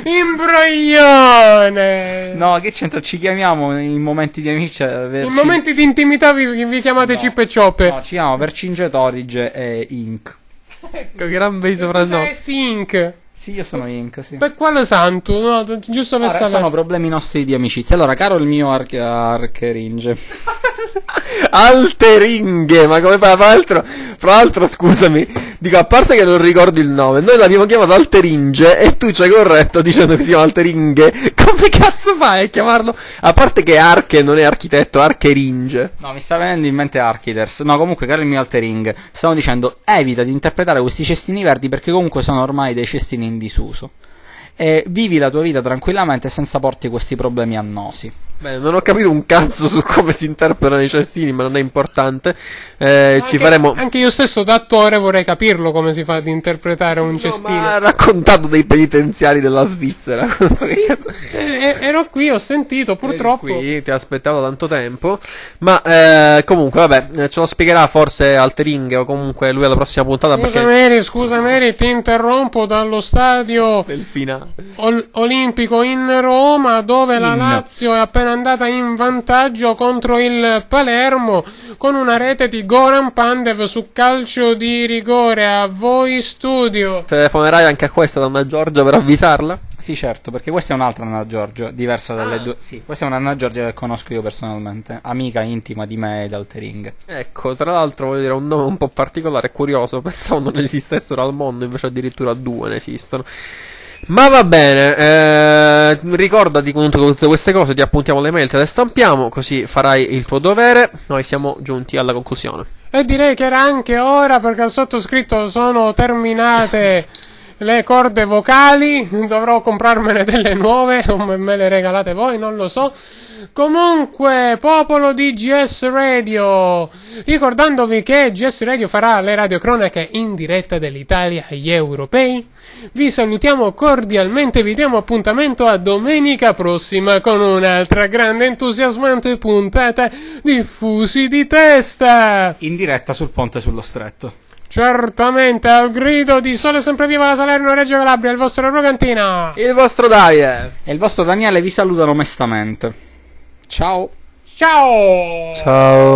Imbroglione. No, che c'entra? Ci chiamiamo in momenti di amicizia. In Verci- momenti di intimità vi, vi chiamate No. Cip e Cioppe. No, ci chiamiamo Vercingetorix e Inc. Ecco, gran bei soprannomi. Stink. Sì, io sono Inc, sì. Per quale santo? No, giusto per Ora, sapere. sono problemi nostri di amicizia. Allora, caro il mio arch- Archeringe. Alteringhe, ma come fa? Fra l'altro, fra l'altro, scusami, dico, a parte che non ricordo il nome, noi l'abbiamo chiamato Alteringe e tu ci hai corretto dicendo che si chiama Alteringhe. Come cazzo fai a chiamarlo? A parte che Arche non è architetto, Archeringe. No, mi sta venendo in mente Architers. No, comunque, caro il mio Altering, stavo dicendo, evita di interpretare questi cestini verdi perché comunque sono ormai dei cestini in disuso. E vivi la tua vita tranquillamente senza porti questi problemi annosi. Bene, non ho capito un cazzo su come si interpretano i cestini, ma non è importante. Eh, Anche- ci faremo... Anche io stesso da attore vorrei capirlo come si fa ad interpretare un No, cestino. ma ha raccontato dei penitenziari della Svizzera. Non so che cazzo. Eh, ero qui, ho sentito, purtroppo. Qui ti aspettavo da tanto tempo. Ma eh, comunque, vabbè, eh, ce lo spiegherà forse Altering o comunque lui alla prossima puntata. Scusa Perché Mary, scusa Mary, ti interrompo dallo stadio nel finale. ol- olimpico in Roma, dove la In. Lazio è appena andata in vantaggio contro il Palermo con una rete di Goran Pandev su calcio di rigore. A voi studio. Telefonerai anche a questa Anna Giorgia per avvisarla? Sì, certo, perché questa è un'altra Anna Giorgio, diversa dalle Ah. due. Sì, questa è un'Anna Giorgio che conosco io personalmente, amica intima di me ed Altering. Ecco, tra l'altro voglio dire un nome un po' particolare e curioso. Pensavo non esistessero al mondo, invece addirittura due ne esistono. Ma va bene, eh, ricordati comunque con tutte queste cose, ti appuntiamo le mail, te le stampiamo, così farai il tuo dovere. Noi siamo giunti alla conclusione. E direi che era anche ora, perché al sottoscritto sono terminate le corde vocali. Dovrò comprarmene delle nuove, o me me le regalate voi, non lo so. Comunque, popolo di G S Radio, ricordandovi che G S Radio farà le radiocronache in diretta dell'Italia agli europei, vi salutiamo cordialmente, vi diamo appuntamento a domenica prossima con un'altra grande entusiasmante puntata di Fusi di Testa. In diretta sul ponte sullo stretto. Certamente, al grido di Sole sempre viva la Salerno Reggio Calabria, il vostro Rogantina. Il vostro Daie. E il vostro Daniele vi salutano mestamente. Ciao. Ciao! Ciao.